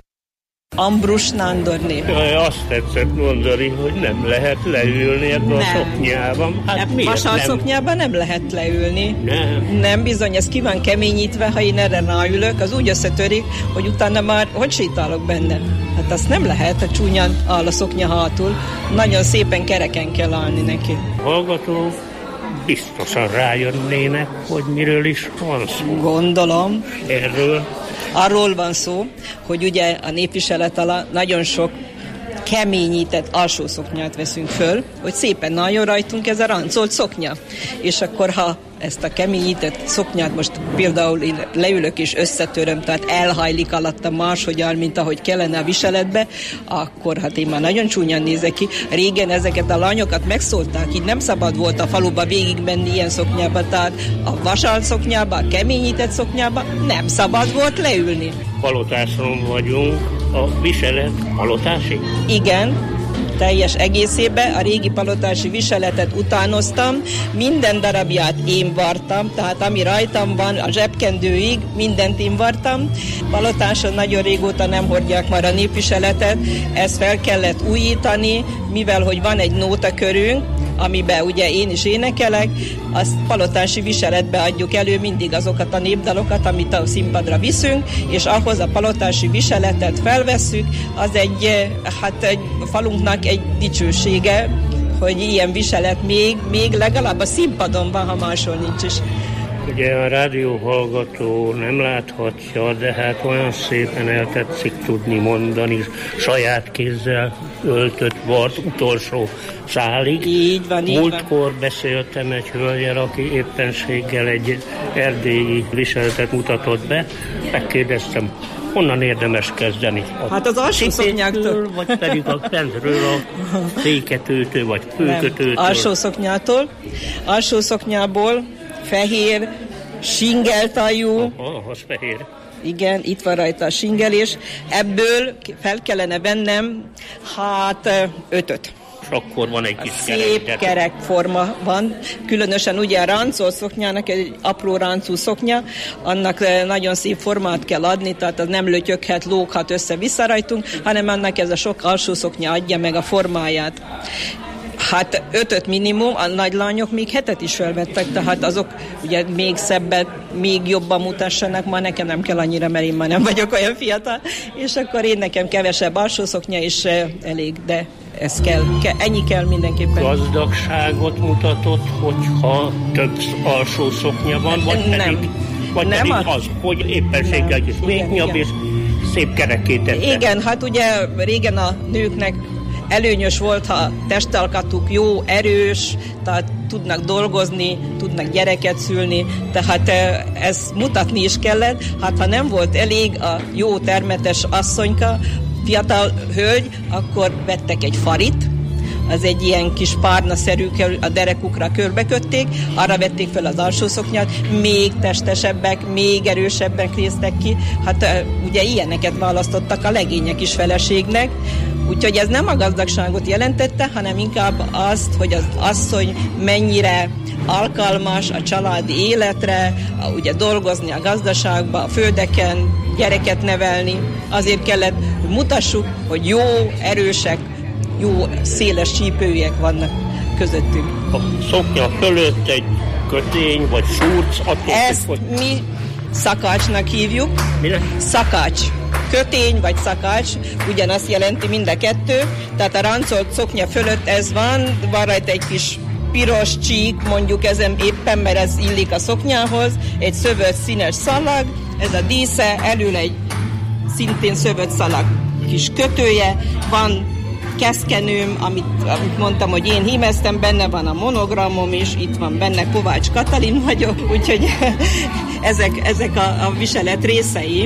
Ambrus Nándorné. Azt tetszett mondani, hogy nem lehet leülni ebbe a szoknyában. Hát Vasal szoknyában nem lehet leülni. Nem. Nem, bizony, ez ki van keményítve, ha én erre ráülök, az úgy összetörik, hogy utána már hogy sétálok benne. Hát azt nem lehet, a csúnyan áll a szoknya hátul. Nagyon szépen kereken kell állni neki. Hallgatók biztosan rájönnének, hogy miről is van szó. Gondolom. Erről? Arról van szó, hogy ugye a népviselet alatt nagyon sok keményített alsó szoknyát veszünk föl, hogy szépen nagyon rajtunk ez a ráncolt szoknya. És akkor, ha ezt a keményített szoknyát most például én leülök és összetöröm, tehát elhajlik alatta máshogyan, mint ahogy kellene a viseletbe, akkor hát én már nagyon csúnyan nézek ki. Régen ezeket a lányokat megszólták, így nem szabad volt a faluba végigmenni ilyen szoknyába, tehát a vasalt szoknyába, a keményített szoknyába nem szabad volt leülni. Palotáson vagyunk, a viselet palotási? Igen. teljes egészébe, a régi palotási viseletet utánoztam, minden darabját én vartam, tehát ami rajtam van, a zsebkendőig mindent én vartam. Palotáson nagyon régóta nem hordják már a népviseletet, ezt fel kellett újítani, mivel hogy van egy nótakörünk, amiben ugye én is énekelek, azt palotási viseletbe adjuk elő mindig azokat a népdalokat, amit a színpadra viszünk, és ahhoz a palotási viseletet felvesszük, az egy, hát egy falunknak egy dicsősége, hogy ilyen viselet még, még legalább a színpadon van, ha máshol nincs is. Ugye a rádióhallgató nem láthatja, de hát olyan szépen el tetszik tudni mondani, saját kézzel öltött vart utolsó szálig. Így van, így Múltkor van. beszéltem egy hölgyel, aki éppenséggel egy erdélyi viseletet mutatott be. Megkérdeztem, honnan érdemes kezdeni? A hát az alsó szoknyáktól. Vagy pedig a fentről a féketőtől, vagy főkötőtől? Nem, alsó szoknyától. Alsó szoknyából fehér, singeltajú. Aha, az fehér. Igen, itt van rajta a singelés. Ebből fel kellene vennem, hát ötöt. És akkor van egy kis Szép kerek. kerek forma van, különösen ugye a ráncol szoknyának, egy apró ráncú szoknya, annak nagyon szép formát kell adni, tehát az nem lötyöghet, lóghat össze-vissza rajtunk, hanem annak ez a sok alsó szoknya adja meg a formáját. Hát ötöt minimum, a nagylányok még hetet is felvettek, tehát azok ugye még szebbet, még jobban mutassanak, ma nekem nem kell annyira, mert én már nem vagyok olyan fiatal, és akkor én nekem kevesebb alsó szoknya is elég, de ez kell, ke, ennyi kell mindenképpen. Gazdagságot mutatott, hogyha több alsó szoknya van, vagy nem. pedig, vagy nem pedig a... az, hogy éppenséggel is végnyabb és szép kerekét tette. Igen, hát ugye régen a nőknek előnyös volt, ha testalkatuk jó, erős, tehát tudnak dolgozni, tudnak gyereket szülni, tehát ezt mutatni is kellett. Hát ha nem volt elég a jó termetes asszonyka, fiatal hölgy, akkor vettek egy farit, az egy ilyen kis párnaszerű, a derekukra körbekötték, arra vették fel az alsó szoknyat, még testesebbek, még erősebbek néztek ki. Hát ugye ilyeneket választottak a legények is feleségnek, úgyhogy ez nem a gazdagságot jelentette, hanem inkább azt, hogy az asszony mennyire alkalmas a családi életre, ugye dolgozni a gazdaságba, a földeken, gyereket nevelni. Azért kellett, hogy mutassuk, hogy jó, erősek, jó, széles csípőjek vannak közöttük. A szoknya fölött egy kötény, vagy szúrc, attól Ezt hogy... mi szakácsnak hívjuk. Mire? Szakács. Kötény vagy szakács, ugyanazt jelenti mind a kettő. Tehát a ráncolt szoknya fölött ez van, van rajta egy kis piros csík, mondjuk ezen éppen, mert ez illik a szoknyához, egy szövött színes szalag, ez a dísze, elől egy szintén szövött szalag kis kötője, van keszkenőm, amit, amit mondtam, hogy én hímeztem, benne van a monogramom is, itt van benne, Kovács Katalin vagyok, úgyhogy ezek, ezek a, a viselet részei.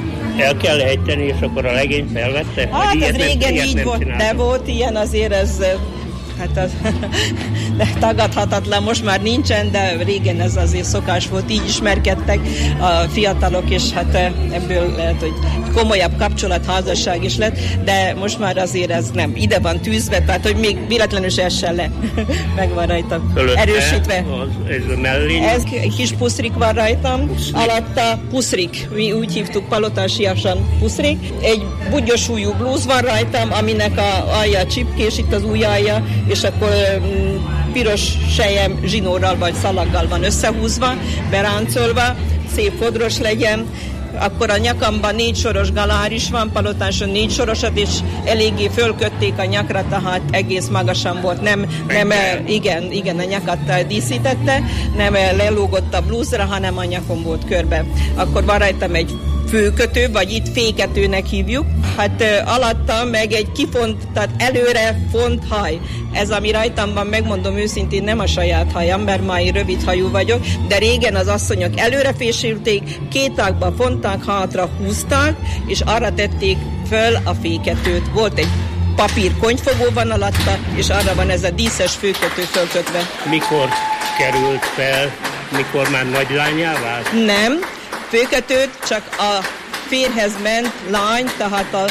El kell ejteni, és akkor a legény felvette? Hát ez régen nem, így volt, de volt ilyen, azért ez hát az, de tagadhatatlan, most már nincsen, de régen ez azért szokás volt, így ismerkedtek a fiatalok, és hát ebből lehet, hogy komolyabb kapcsolat, házasság is lett, de most már azért ez nem. Ide van tűzve, tehát hogy még véletlenül se essen le. Meg van rajta. Fölötte erősítve. Az, ez mellény. Ez kis puszrik van rajtam, puszrik. Alatta puszrik, mi úgy hívtuk palotásiasan puszrik. Egy bugyos ujjú blúz van rajtam, aminek a alja csipkés, itt az ujjalja, és akkor mm, piros sejem zsinórral vagy szalaggal van összehúzva, beráncolva, szép fodros legyen. Akkor a nyakamban négy soros galár is van, palotáson négy sorosat, és eléggé fölkötték a nyakra, tehát egész magasan volt. Nem, nem igen, igen, a nyakat díszítette, nem lelógott a blúzra, hanem a nyakon volt körbe. Akkor van rajtam egy főkötő, vagy itt féketőnek hívjuk. Hát uh, alatta meg egy kifont, tehát előre font haj. Ez, ami rajtam van, megmondom őszintén, nem a saját hajam, mert ma én rövid hajú vagyok, de régen az asszonyok előre fésülték, két ágba fonták, hátra húzták, és arra tették föl a féketőt. Volt egy papír konyfogó van alatta, és arra van ez a díszes főkötő fölkötve. Mikor került fel, mikor már nagylányá vált? Nem. Főkötőt csak a férhez ment lány, tehát a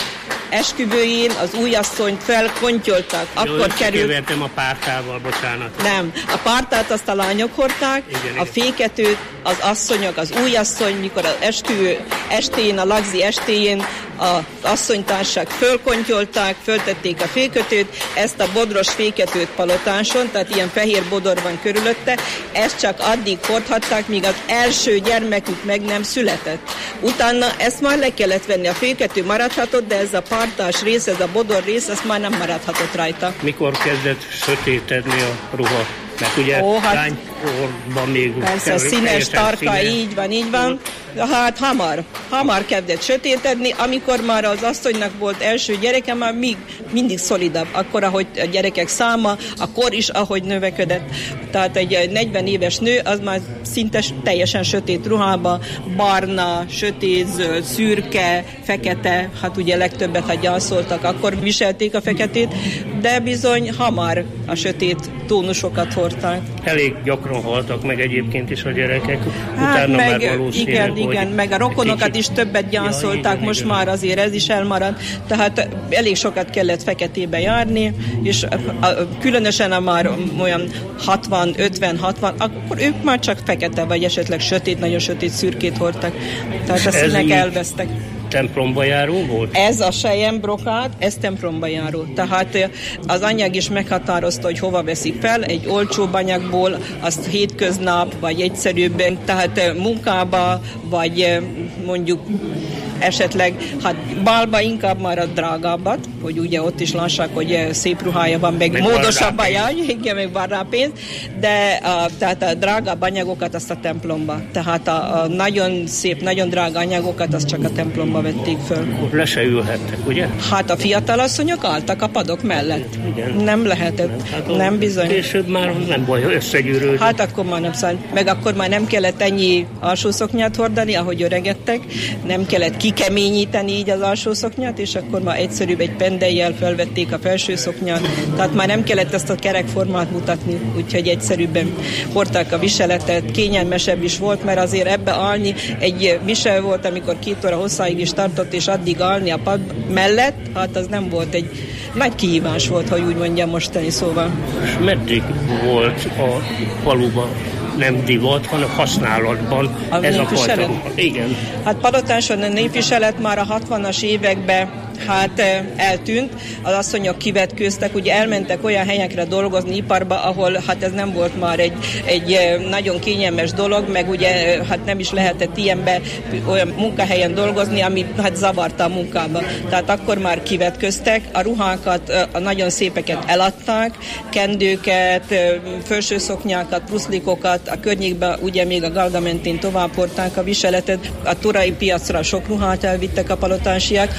esküvőjén az újasszonyt felkontyoltak. Jó, akkor került... Követem a pártával, bocsánat. Nem, a pártát azt a lányok hordták, igen, a igen. féketőt az asszonyok, az újasszony, mikor az esküvő estén, a lagzi estéjén az asszonytársak fölkontyolták, föltették a fékötőt, ezt a bodros féketőt palotáson, tehát ilyen fehér bodor van körülötte, ezt csak addig hordhatták, míg az első gyermekük meg nem született. Utána ezt már le kellett venni, a fékető maradhatott, de ez a pártás rész, ez a bodor rész, az már nem maradhatott rajta. Mikor kezdett sötétedni a ruha? Mert ugye Ó, hát, lánykorban még... Persze, színes, tarka, színes. így van, így van. Hát hamar, hamar kezdett sötétedni, amikor már az asszonynak volt első gyereke, már még mindig szolidabb. Akkor, ahogy a gyerekek száma, a kor is, ahogy növekedett. Tehát egy negyven éves nő, az már szinte teljesen sötét ruhába, barna, sötét, zöld, szürke, fekete, hát ugye legtöbbet, ha gyalszoltak, akkor viselték a feketét, de bizony hamar a sötét tónusokat hordták. Elég gyakran haltak meg egyébként is a gyerekek, hát utána meg, már valószínű, igen, igen, meg a rokonokat is többet gyászolták, ja, igen, most igen. már azért ez is elmaradt, tehát elég sokat kellett feketébe járni, és a, a, különösen a már olyan hatvan, ötven, hatvan, akkor ők már csak fekete, vagy esetleg sötét, nagyon sötét szürkét hordtak, tehát a színek elvesztek. Templomba járó volt? Ez a selyembrokát, ez templomba járó. Tehát az anyag is meghatározta, hogy hova veszik fel, egy olcsóbb anyagból, azt hétköznap, vagy egyszerűbben, tehát munkába, vagy mondjuk esetleg, hát bálba inkább már a drágábbat, hogy ugye ott is lássák, hogy szép ruhája van, meg, meg módosabb a jár, igen, meg van rá pénz, de a, tehát a drágább anyagokat azt a templomba. Tehát a, a nagyon szép, nagyon drága anyagokat azt csak a templomba vették föl. Akkor le se ülhettek, ugye? Hát a fiatalasszonyok álltak a padok mellett. Igen. Nem lehetett. Nem, hát nem bizony. Később már nem baj, összegyűrődött. Hát akkor már nem szánt. Meg akkor már nem kellett ennyi alsószoknyát hordani, ahogy öregedtek. Nem kellett kikeményíteni így az alsószoknyát, és akkor már egyszerűbb egy pendellyel felvették a felső szoknyát. Tehát már nem kellett ezt a kerekformát mutatni, úgyhogy egyszerűbben hordták a viseletet. Kényelmesebb is volt, mert azért ebbe állni egy visel volt, amikor két óra hosszáig is tartott, és addig állni a pad mellett, hát az nem volt egy nagy kihívás volt, hogy úgy mondjam mostani szóval. És meddig volt a faluban nem divat, hanem használatban a ez a fajta? Igen. Hát Palotáson a népviselet már a hatvanas években hát eltűnt, az asszonyok kivetkőztek, ugye elmentek olyan helyekre dolgozni iparba, ahol hát ez nem volt már egy, egy nagyon kényelmes dolog, meg ugye hát nem is lehetett ilyenbe olyan munkahelyen dolgozni, ami hát zavarta a munkába. Tehát akkor már kivetköztek, a ruhákat, a nagyon szépeket eladták, kendőket, felsőszoknyákat, pruszlikokat, a környékben ugye még a Galga mentén tovább hordták a viseletet, a turai piacra sok ruhát elvittek a palotásiak,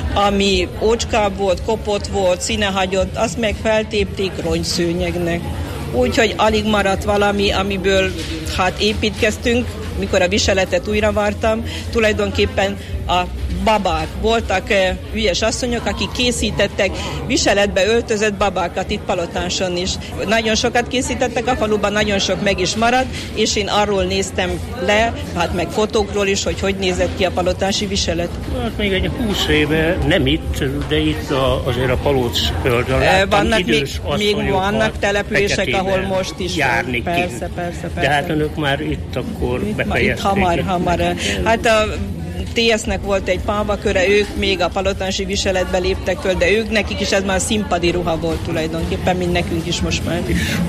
ami ócskább volt, kopott volt, színehagyott, azt meg feltépték rongyszőnyegnek. Úgyhogy alig maradt valami, amiből hát építkeztünk, mikor a viseletet újra vartam. Tulajdonképpen a babák voltak eh, ügyes asszonyok, akik készítettek viseletbe öltözött babákat itt Palotáson is. Nagyon sokat készítettek a faluban, nagyon sok meg is maradt, és én arról néztem le, hát meg fotókról is, hogy hogy nézett ki a palotási viselet. Hát még egy húsz éve, nem itt, de itt a, azért a Palóc földön láttam vannak idős még, még vannak települések, ahol most is járni van. Persze, persze, persze. De hát önök már itt akkor itt, befejezték. Itt hamar, hamar. Hát a té es-nek volt egy pálmaköre, ők még a palotási viseletbe léptek föl, de ők nekik is ez már színpadi ruha volt tulajdonképpen, mint nekünk is most már.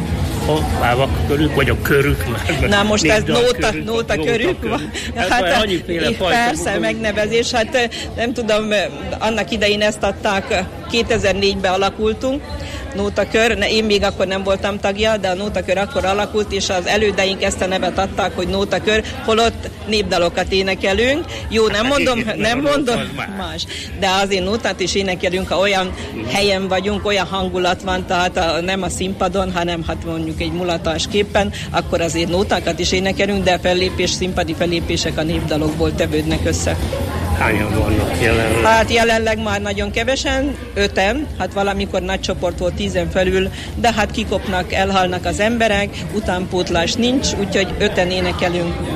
A pávak körük, vagy a körük már. Na most ez nóta, körük, nóta körük van. Hát, hát persze, megnevezés. Hát nem tudom, annak idején ezt adták, kétezer-négyben alakultunk, nótakör, én még akkor nem voltam tagja, de a nótakör akkor alakult, és az elődeink ezt a nevet adták, hogy nótakör, holott népdalokat énekelünk. Jó, nem mondom, nem mondom, más. De azért nótát is énekelünk, ha olyan helyen vagyunk, olyan hangulat van, tehát a, nem a színpadon, hanem hát mondjuk egy mulatásképpen, akkor azért nótákat is énekelünk, de a fellépés, színpadi fellépések a népdalokból tevődnek össze. Hányan vannak jelenleg? Hát jelenleg már nagyon kevesen, öten, hát valamikor nagy csoport volt tízen felül, de hát kikopnak, elhalnak az emberek, utánpótlás nincs, úgyhogy öten énekelünk.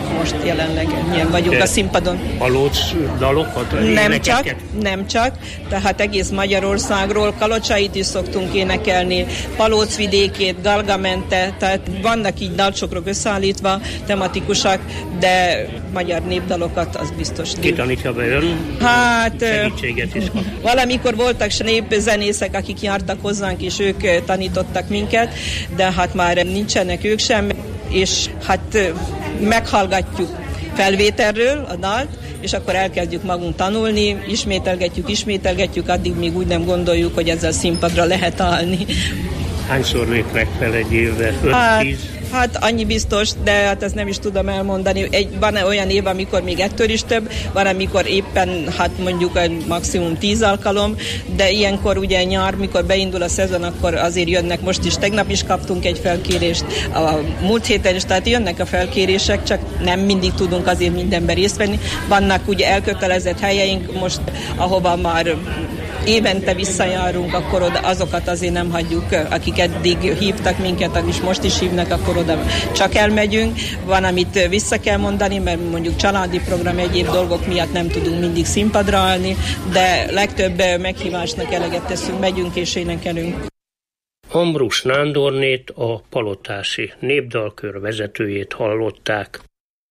most jelenleg ennyien vagyunk de a színpadon. Palóc dalokat? Nem csak, nem csak, tehát egész Magyarországról Kalocsait is szoktunk énekelni, Palóc vidékét, Galgamente, tehát vannak így dalcsokrok összeállítva, tematikusak, de magyar népdalokat az biztos. Ki tanítja be ön? Hát segítséget is kap. Valamikor voltak népzenészek, akik jártak hozzánk, és ők tanítottak minket, de hát már nincsenek ők sem, és hát meghallgatjuk felvételről a dalt, és akkor elkezdjük magunk tanulni, ismételgetjük, ismételgetjük, addig még úgy nem gondoljuk, hogy ezzel színpadra lehet állni. Hányszor lépnek fel egy évben? öt-tíz? Hát annyi biztos, de hát ezt nem is tudom elmondani. Egy, van olyan év, amikor még ettől is több, van, amikor éppen, hát mondjuk maximum tíz alkalom, de ilyenkor ugye nyár, mikor beindul a szezon, akkor azért jönnek, most is, tegnap is kaptunk egy felkérést, a múlt héten is, tehát jönnek a felkérések, csak nem mindig tudunk azért mindenben részt venni. Vannak ugye elkötelezett helyeink most, ahova már évente visszajárunk, akkor oda azokat azért nem hagyjuk, akik eddig hívtak minket, és most is hívnak, akkor oda csak elmegyünk. Van, amit vissza kell mondani, mert mondjuk családi program, egyéb dolgok miatt nem tudunk mindig színpadra állni, de legtöbb meghívásnak eleget teszünk, megyünk és énekelünk. Ambrus Nándornét, a palotási népdalkör vezetőjét hallották.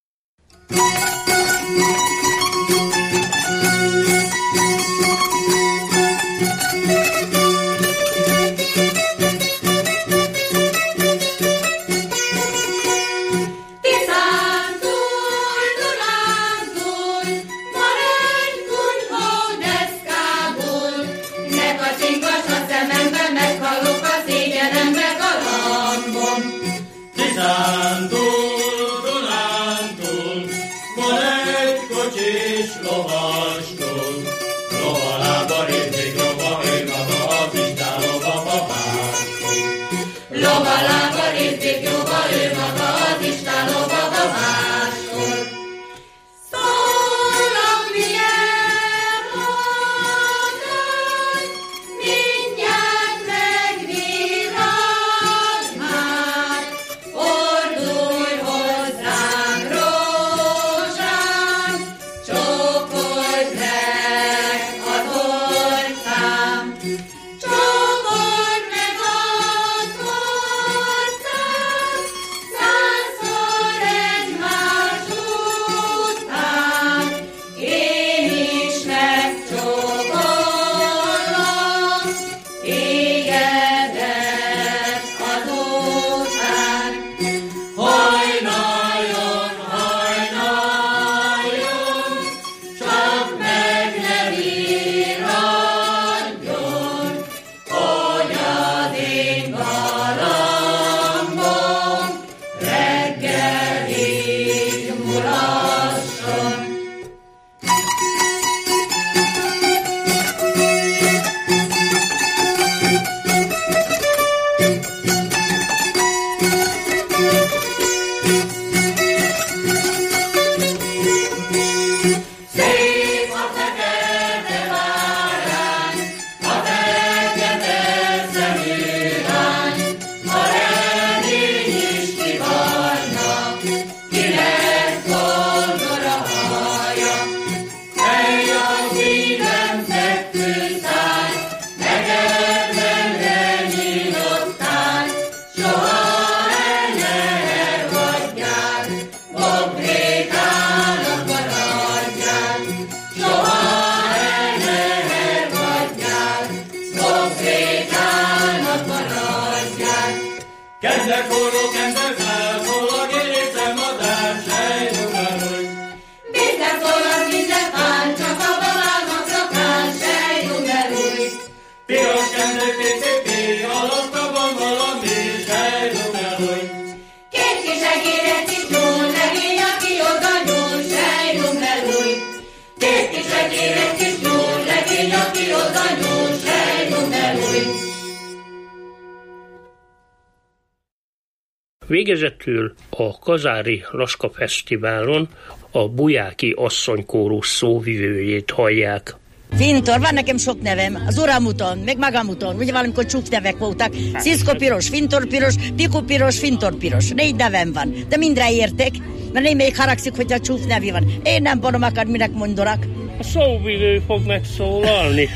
Végezetül a Kazári Laska Fesztiválon a Bujáki asszonykórus szóvivőjét hallják. Fintor, van nekem sok nevem, az Uramuton, meg Magamuton, ugye valamikor csúk nevek voltak, Sziszko piros, Fintor piros, Piku piros, Fintor piros, négy nevem van, de mindre értek, Mert én még haragszik, hogy a csúf nevi van. Én nem bonom akar, minek mondanak. A szóvivő fog megszólalni.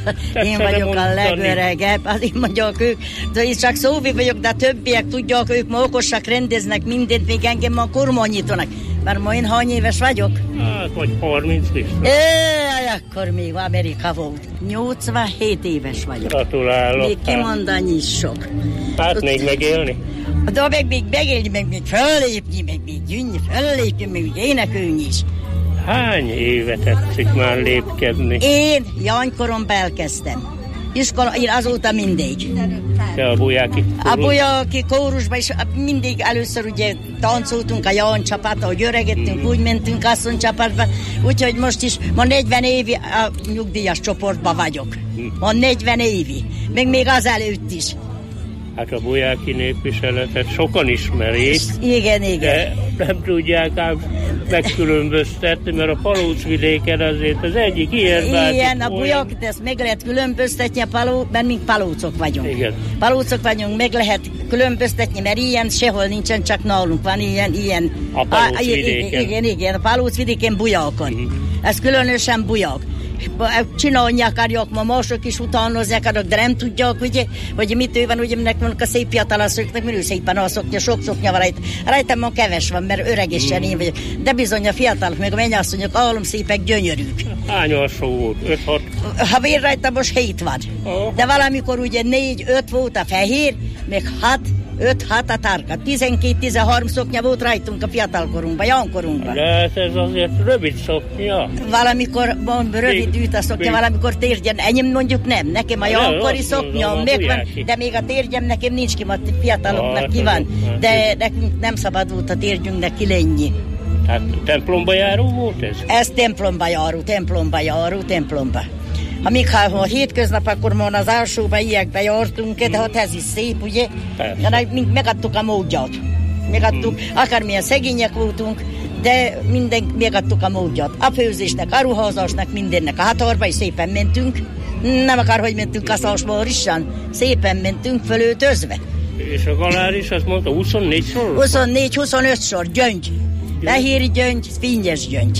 Én vagyok a legöregebb, azért mondják ők. De én csak szóvivő vagyok, de a többiek tudják, ők ma okosak, rendeznek mindent, még engem ma kormányítanak. Mert ma én hány éves vagyok? Hát, vagy harminc biztos. Éj, akkor még Amerika volt. nyolcvanhét éves vagyok. Gratulálok. Még kimondani is sok. Hát még megélni? De meg még megélni, meg még föllépni, meg még gyűnni, föllépni, meg még énekelni is. Hány éve tetszik már lépkedni? Én jánykoromban elkezdtem. Iskola, én azóta mindig. De a bujáki kórus? A bujáki kórusban is mindig először ugye táncoltunk a Ján csapat, ahogy öregettünk, mm. úgy mentünk asszony csapatba. Úgyhogy most is ma negyven évi a nyugdíjas csoportban vagyok. Mm. Ma negyven évi. Még még azelőtt is. Hát a bujáki népviseletet sokan ismerik. Igen, igen. De nem tudják ám megkülönböztetni, mert a Palócvidéken azért az egyik ilyen bácsi. Igen, a bujákit ezt meg lehet különböztetni, a paló, mert mi palócok vagyunk. Igen. Palócok vagyunk, meg lehet különböztetni, mert ilyen sehol nincsen, csak nálunk van ilyen, ilyen. A Palócvidéken. Igen, igen, a Palócvidéken bujákon. Mm-hmm. Ez különösen buják. Csinálni akarják, ma mások is utánozni akarok, de nem tudják, ugye, hogy mitől van, ugye, minek vannak a szép fiatalasszonyoknak, mert ő szépen a szoknya, sok szoknya van rajta. Rajtam ma keves van, mert öregesen én vagyok. De bizony a fiatalok, meg a mennyasszonyok, állom szépek, gyönyörűk. Hány alsó volt? öt-hat? Ha vér rajta, most hét van. Oh. De valamikor ugye négy-öt volt a fehér, még hat, öt-hat a tarka. tizenkét-tizenhárom szoknya volt rajtunk a fiatalkorunkban, jankorunkban. De ez azért rövid szoknya. Valamikor rövid üt a szoknya, valamikor térgyen. Enyém mondjuk nem. Nekem a jankori szoknya még van, de még a térgyem nekem nincs ki, a fiataloknak ki van. De nekünk nem szabadult a térgyünknek ki lenni. Hát templomba járó volt ez? Ez templomba járó, templomba járó, templomba. Ha még ha, ha hétköznap, akkor ma az alsóba ilyekbe jártunk, de hát ez is szép, ugye? De mi megadtuk a módját. Megadtuk, hmm. akármilyen szegények voltunk, de minden megadtuk a módját. A főzésnek, a ruházásnak, mindennek. A határba is szépen mentünk. Nem akar, hogy mentünk a szásmórisan. Szépen mentünk fölöltözve. És a galár is azt mondta huszonnégy sor? huszonnégy-huszonöt sor, gyöngy. Fehér gyöngy, fényes gyöngy.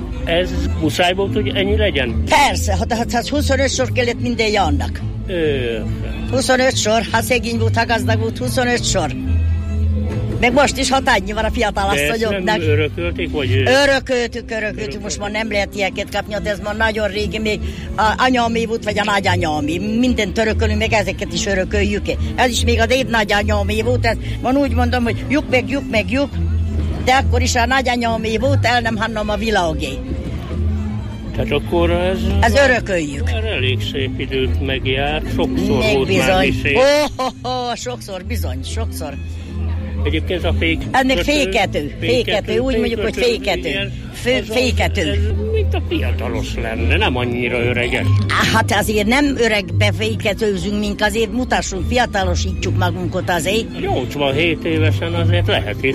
Ez muszáj volt, hogy ennyi legyen? Persze, hát, hát, hát huszonöt sor kellett minden járnak. huszonöt sor, ha szegény volt, ha gazdag volt, huszonöt sor. Meg most is hatányi van a fiatal asszonyoknak. De ezt nem örökölték, vagy? Örököltük, örököltük, most már nem lehet ilyeket kapni, hát ez már nagyon régi, még a anyámé volt, vagy a nagyanyámé. Mindent örökölünk, meg ezeket is örököljük. Ez is még a déd nagyanyámé volt, ez van úgy mondom, hogy lyuk meg, lyuk meg, lyuk. De akkor is a nagyanyámé volt, el nem hannom a világé. Tehát akkor ez... Ez örököljük. Elég szép időt megjárt, sokszor még volt bizony. már szép. Oh, oh, oh, sokszor, bizony, sokszor. Egyébként a fék... Ez még fékető, fékető, úgy mondjuk, hogy fékető. Fékető. Ez mint a fiatalos lenne, nem annyira öreges. Hát azért nem öregbe féketőzünk, mink azért mutassunk, fiatalosítjuk magunkat azért. nyolcvanhét évesen azért lehet is.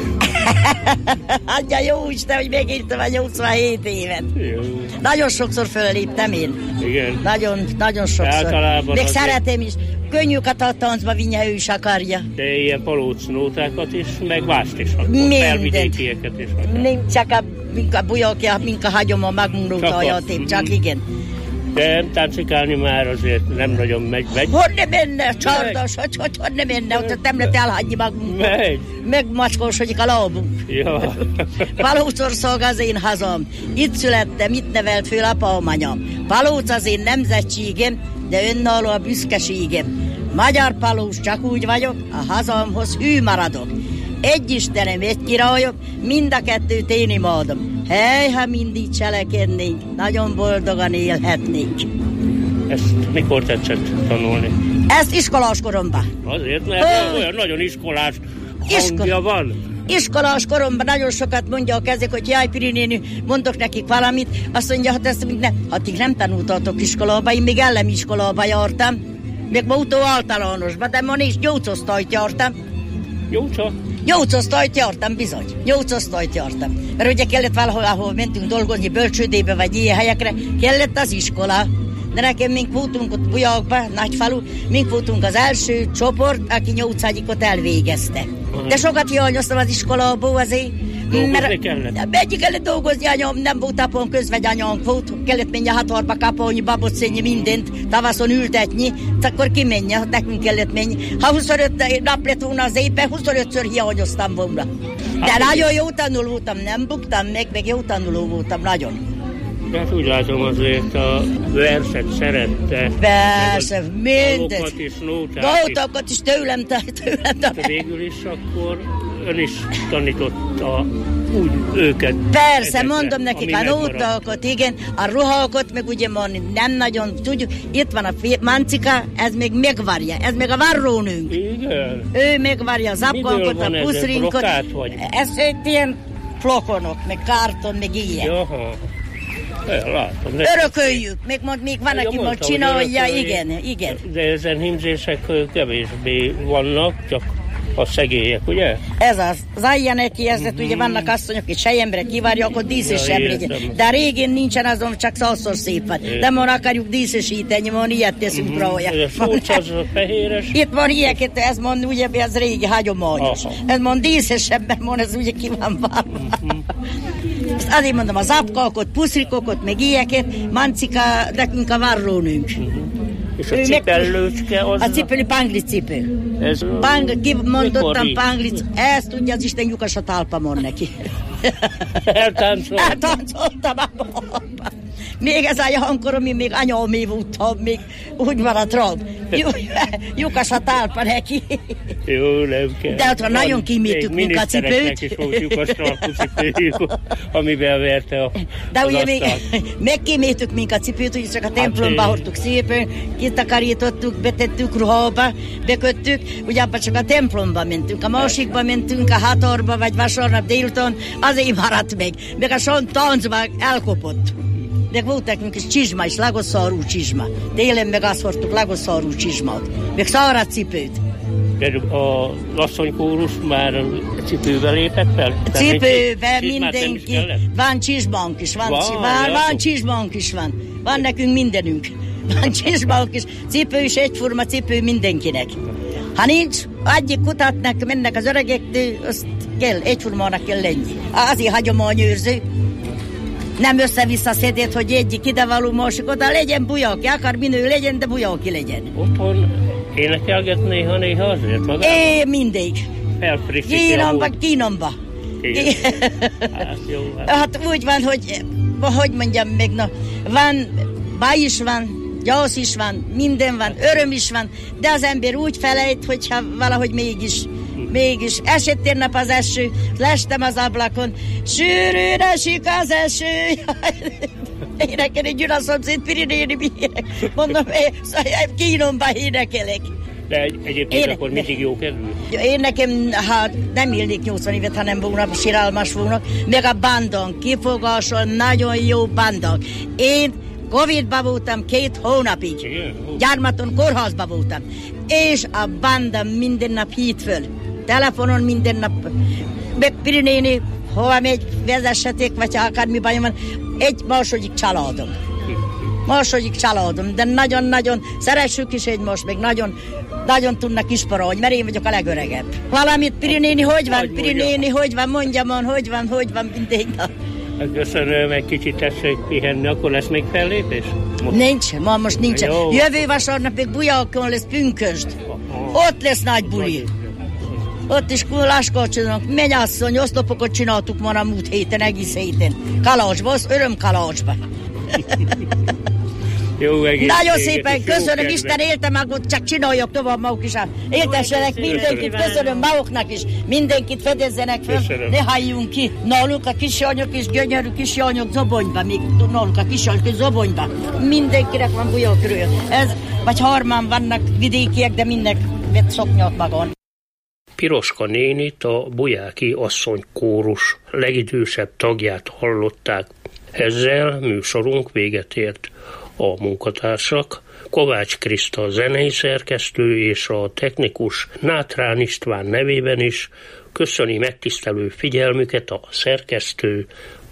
Adja jó Isten, hogy megírtam a nyolcvanhét évet. Jó. Nagyon sokszor fölléptem én. Igen. Nagyon, nagyon sokszor. Még azért... szeretem is. Könnyűkat a tancba vinje, ő is akarja. De ilyen palócnótákat is, meg vászt is akar. Mindent. Is akar. Nem csak a, mink a bujakja, mink a hagyom a magunknótáját, csak igen. De táncikálni már azért nem nagyon megy. megy. Hogy ne menne, csardas, hogy, hogy, hogy ne menne, hogy nem lehet elhagyni magunkat. Megy. Megmacskósodik a lábunk. Ja. Palócorszolg az én hazam. Itt születtem, itt nevelt föl apám anyám. Palóc az én nemzetségem, de önálló a büszkeségem. Magyar palós csak úgy vagyok, a hazamhoz hű maradok. Egy Istenem, egy királyok, mind a kettőt én imádom. Hely, ha mindig cselekednénk, nagyon boldogan élhetnénk. Ezt mikor tetszett tanulni? Ezt iskolás koromban. Azért, mert Ö... olyan nagyon iskolás hangja Isko... van. Iskolás koromban nagyon sokat mondják ezek, hogy jaj, Piri néni, mondok nekik valamit. Azt mondja, hát ezt még nem. Hát így nem tanultatok iskolába, én még elemi iskolába jártam. Még ma utó általánosba, de ma is nyolcosztályt jártam. Nyolca? Nyolcosztályt jártam, bizony. Nyolcosztályt jártam. Mert ugye kellett valahol, ahol mentünk dolgozni, bölcsődébe vagy ilyen helyekre, kellett az iskola. De nekem mink voltunk ott Bujakban, Nagyfalu, mink voltunk az első csoport, aki nyolcadikot elvégezte. De sokat hiányoztam az iskolából azért, Dolgozni kellett? Megyik kellett dolgozni, anyám, nem volt apon közvegy anyánk volt, kellett menni a hatarba kapolni, babot szedni, mindent, tavaszon ültetni, akkor kimenje, nekünk kellett menni. Ha huszonöt nap lett volna az évben, huszonötször hiányoztam volna. De hát, nagyon jó tanuló voltam, nem buktam meg, meg jó tanuló voltam, nagyon. De hát úgy látom azért a verset szerette. Persze, mindent. Dalokat is, nótát is. Nótákat is tőlem, tőlem. De végül is akkor ön is tanította úgy őket. Persze, mondom nekik a nótákat, igen, a ruhákat, meg ugye mondani, nem nagyon tudjuk. Itt van a mancika, ez még megvarja, ez még a varrónünk. Igen. Ő megvarja az apkankat, a puszrinkot. Ez egy ilyen flokonok, meg karton, meg ilyen. Jaha. Látom, örököljük, még, mond, még van, aki majd csinálja, igen, igen. De ezen hímzések kevésbé vannak, csak a szegélyek, ugye? Ez az. Zajja neki, ez mm-hmm. ugye vannak asszonyok, hogy sejembre kivárja, akkor díszesebb ja, legyen. De a régén nincsen azon, csak szalszor szép van. De ma akarjuk díszesíteni, ma ilyet teszünk mm-hmm. róla. Ez a sóc az fehéres? Itt van ilyeket, ez mond, ugye, ez régi, hagyományos. Aha. Ez mond díszesebben, mond, ez ugye ki van várva. Mm-hmm. Azért mondom, az apkakot, puszrikokot, meg ilyeket, mancika, nekünk a varrónünk. Mm-hmm. És a cipellőcske az... A cipelő panglicipő. Ez... Pang, kimondottam panglic, ezt tudja az Isten lyukas a talpamon neki. Eltáncoltam. Eltáncoltam a balba. Még ez a jankorom, még anyámé voltam, még úgy maradt rám. Lyukas a talpa neki. Jó, nem kell. De ott van, nagyon kiméltük munkacipőt. Minisztereknek is volt lyukas talpacipőjük, amiben verte a, de ugye még megkiméltük munkacipőt, ugye csak a templomba hordtuk szépen, kitakarítottuk, betettük ruhába, beköttük, ugye abban csak a templomba mentünk, a másikba mentünk, a hatorba, vagy vasárnap délután, azért maradt meg. Meg a son táncban elkopott. De volt nekünk is csizma is, lagosszarú csizma. Télen meg azt hordtuk, lagosszarú csizmát. Meg száraz cipőt. De a asszonykórus már cipőbe lépett fel? Cipőbe mindenki. Van csizmánk is, van, van, van, van csizmánk is van. Van nekünk mindenünk. Van csizmánk is. Cipő is egyforma cipő mindenkinek. Ha nincs, egyik kutatnak, mennek az öregek, azt kell, egyformának kell lenni. Azért hagyományőrző. Nem össze-vissza szedett, hogy egyik idevaló, másik oda legyen bujáki, akár minő legyen, de bujáki legyen. Otthon énekelget néha-néha azért magában? É, mindig. Felfrissíti Kínomba, kínomba. Hát, jó, hát. hát úgy van, hogy, hogy mondjam meg, na, van, baj is van, gyász is van, minden van, öröm is van, de az ember úgy felejt, hogyha valahogy mégis Mégis esett térnap az eső, lestem az ablakon, sűrűn esik az eső. Énekelni Gyula szomszéd Pirinéni miért? Mondom, kínomba énekelek. De egy, egyébként Én, akkor mindig jó kerül? Én nekem, ha nem élnék nyolcvan évet, ha nem volna siralmas volna, meg a bandon, kifogásol, nagyon jó bandon. Én Covidba voltam két hónapig. Gyarmaton kórházba voltam. És a banda minden nap hívt föl. Telefonon minden nap. Piri néni, hova megy, vezessetek, vagy ha akármi bajom van. Egy második családom. Második családom, de nagyon-nagyon szeressük is egymást, meg nagyon, nagyon tudnak isparolni, mert én vagyok a legöregebb. Valamit, Piri néni, hogy van? Piri néni, hogy van? Mondjam, hogy van, hogy van minden nap. Köszönöm, egy kicsit tessék pihenni, akkor lesz még fellépés? Most... Nincs, ma most nincsen. Jó. Jövő vasárnap még Bujákon lesz pünkösd. Ott lesz nagy buli. Ott is láskát csinálunk. Mennyasszony, oszlopokat csináltuk ma a múlt héten, egész héten. Kalácsba, az öröm kalácsba. Jó, egész nagyon szépen köszönöm, Isten élte magot, csak csináljuk tovább maguk is. Éltessenek mindenkit, köszönöm maguknak is. Mindenkit fedezzenek föl, köszönöm. Ne halljunk ki. Nálunk a kisanyok is gyönyörű kisanyok zobonyba, még nálunk a kisanyok is zobonyba. Mindenkinek van bujókről. Ez, vagy harman vannak vidékiek, de mindenki vett szoknyat magon. Piroska nénit, a Bujáki asszonykórus legidősebb tagját hallották. Ezzel műsorunk véget ért. A munkatársak Kovács Kriszta zenei szerkesztő és a technikus Nátrán István nevében is köszöni megtisztelő figyelmüket a szerkesztő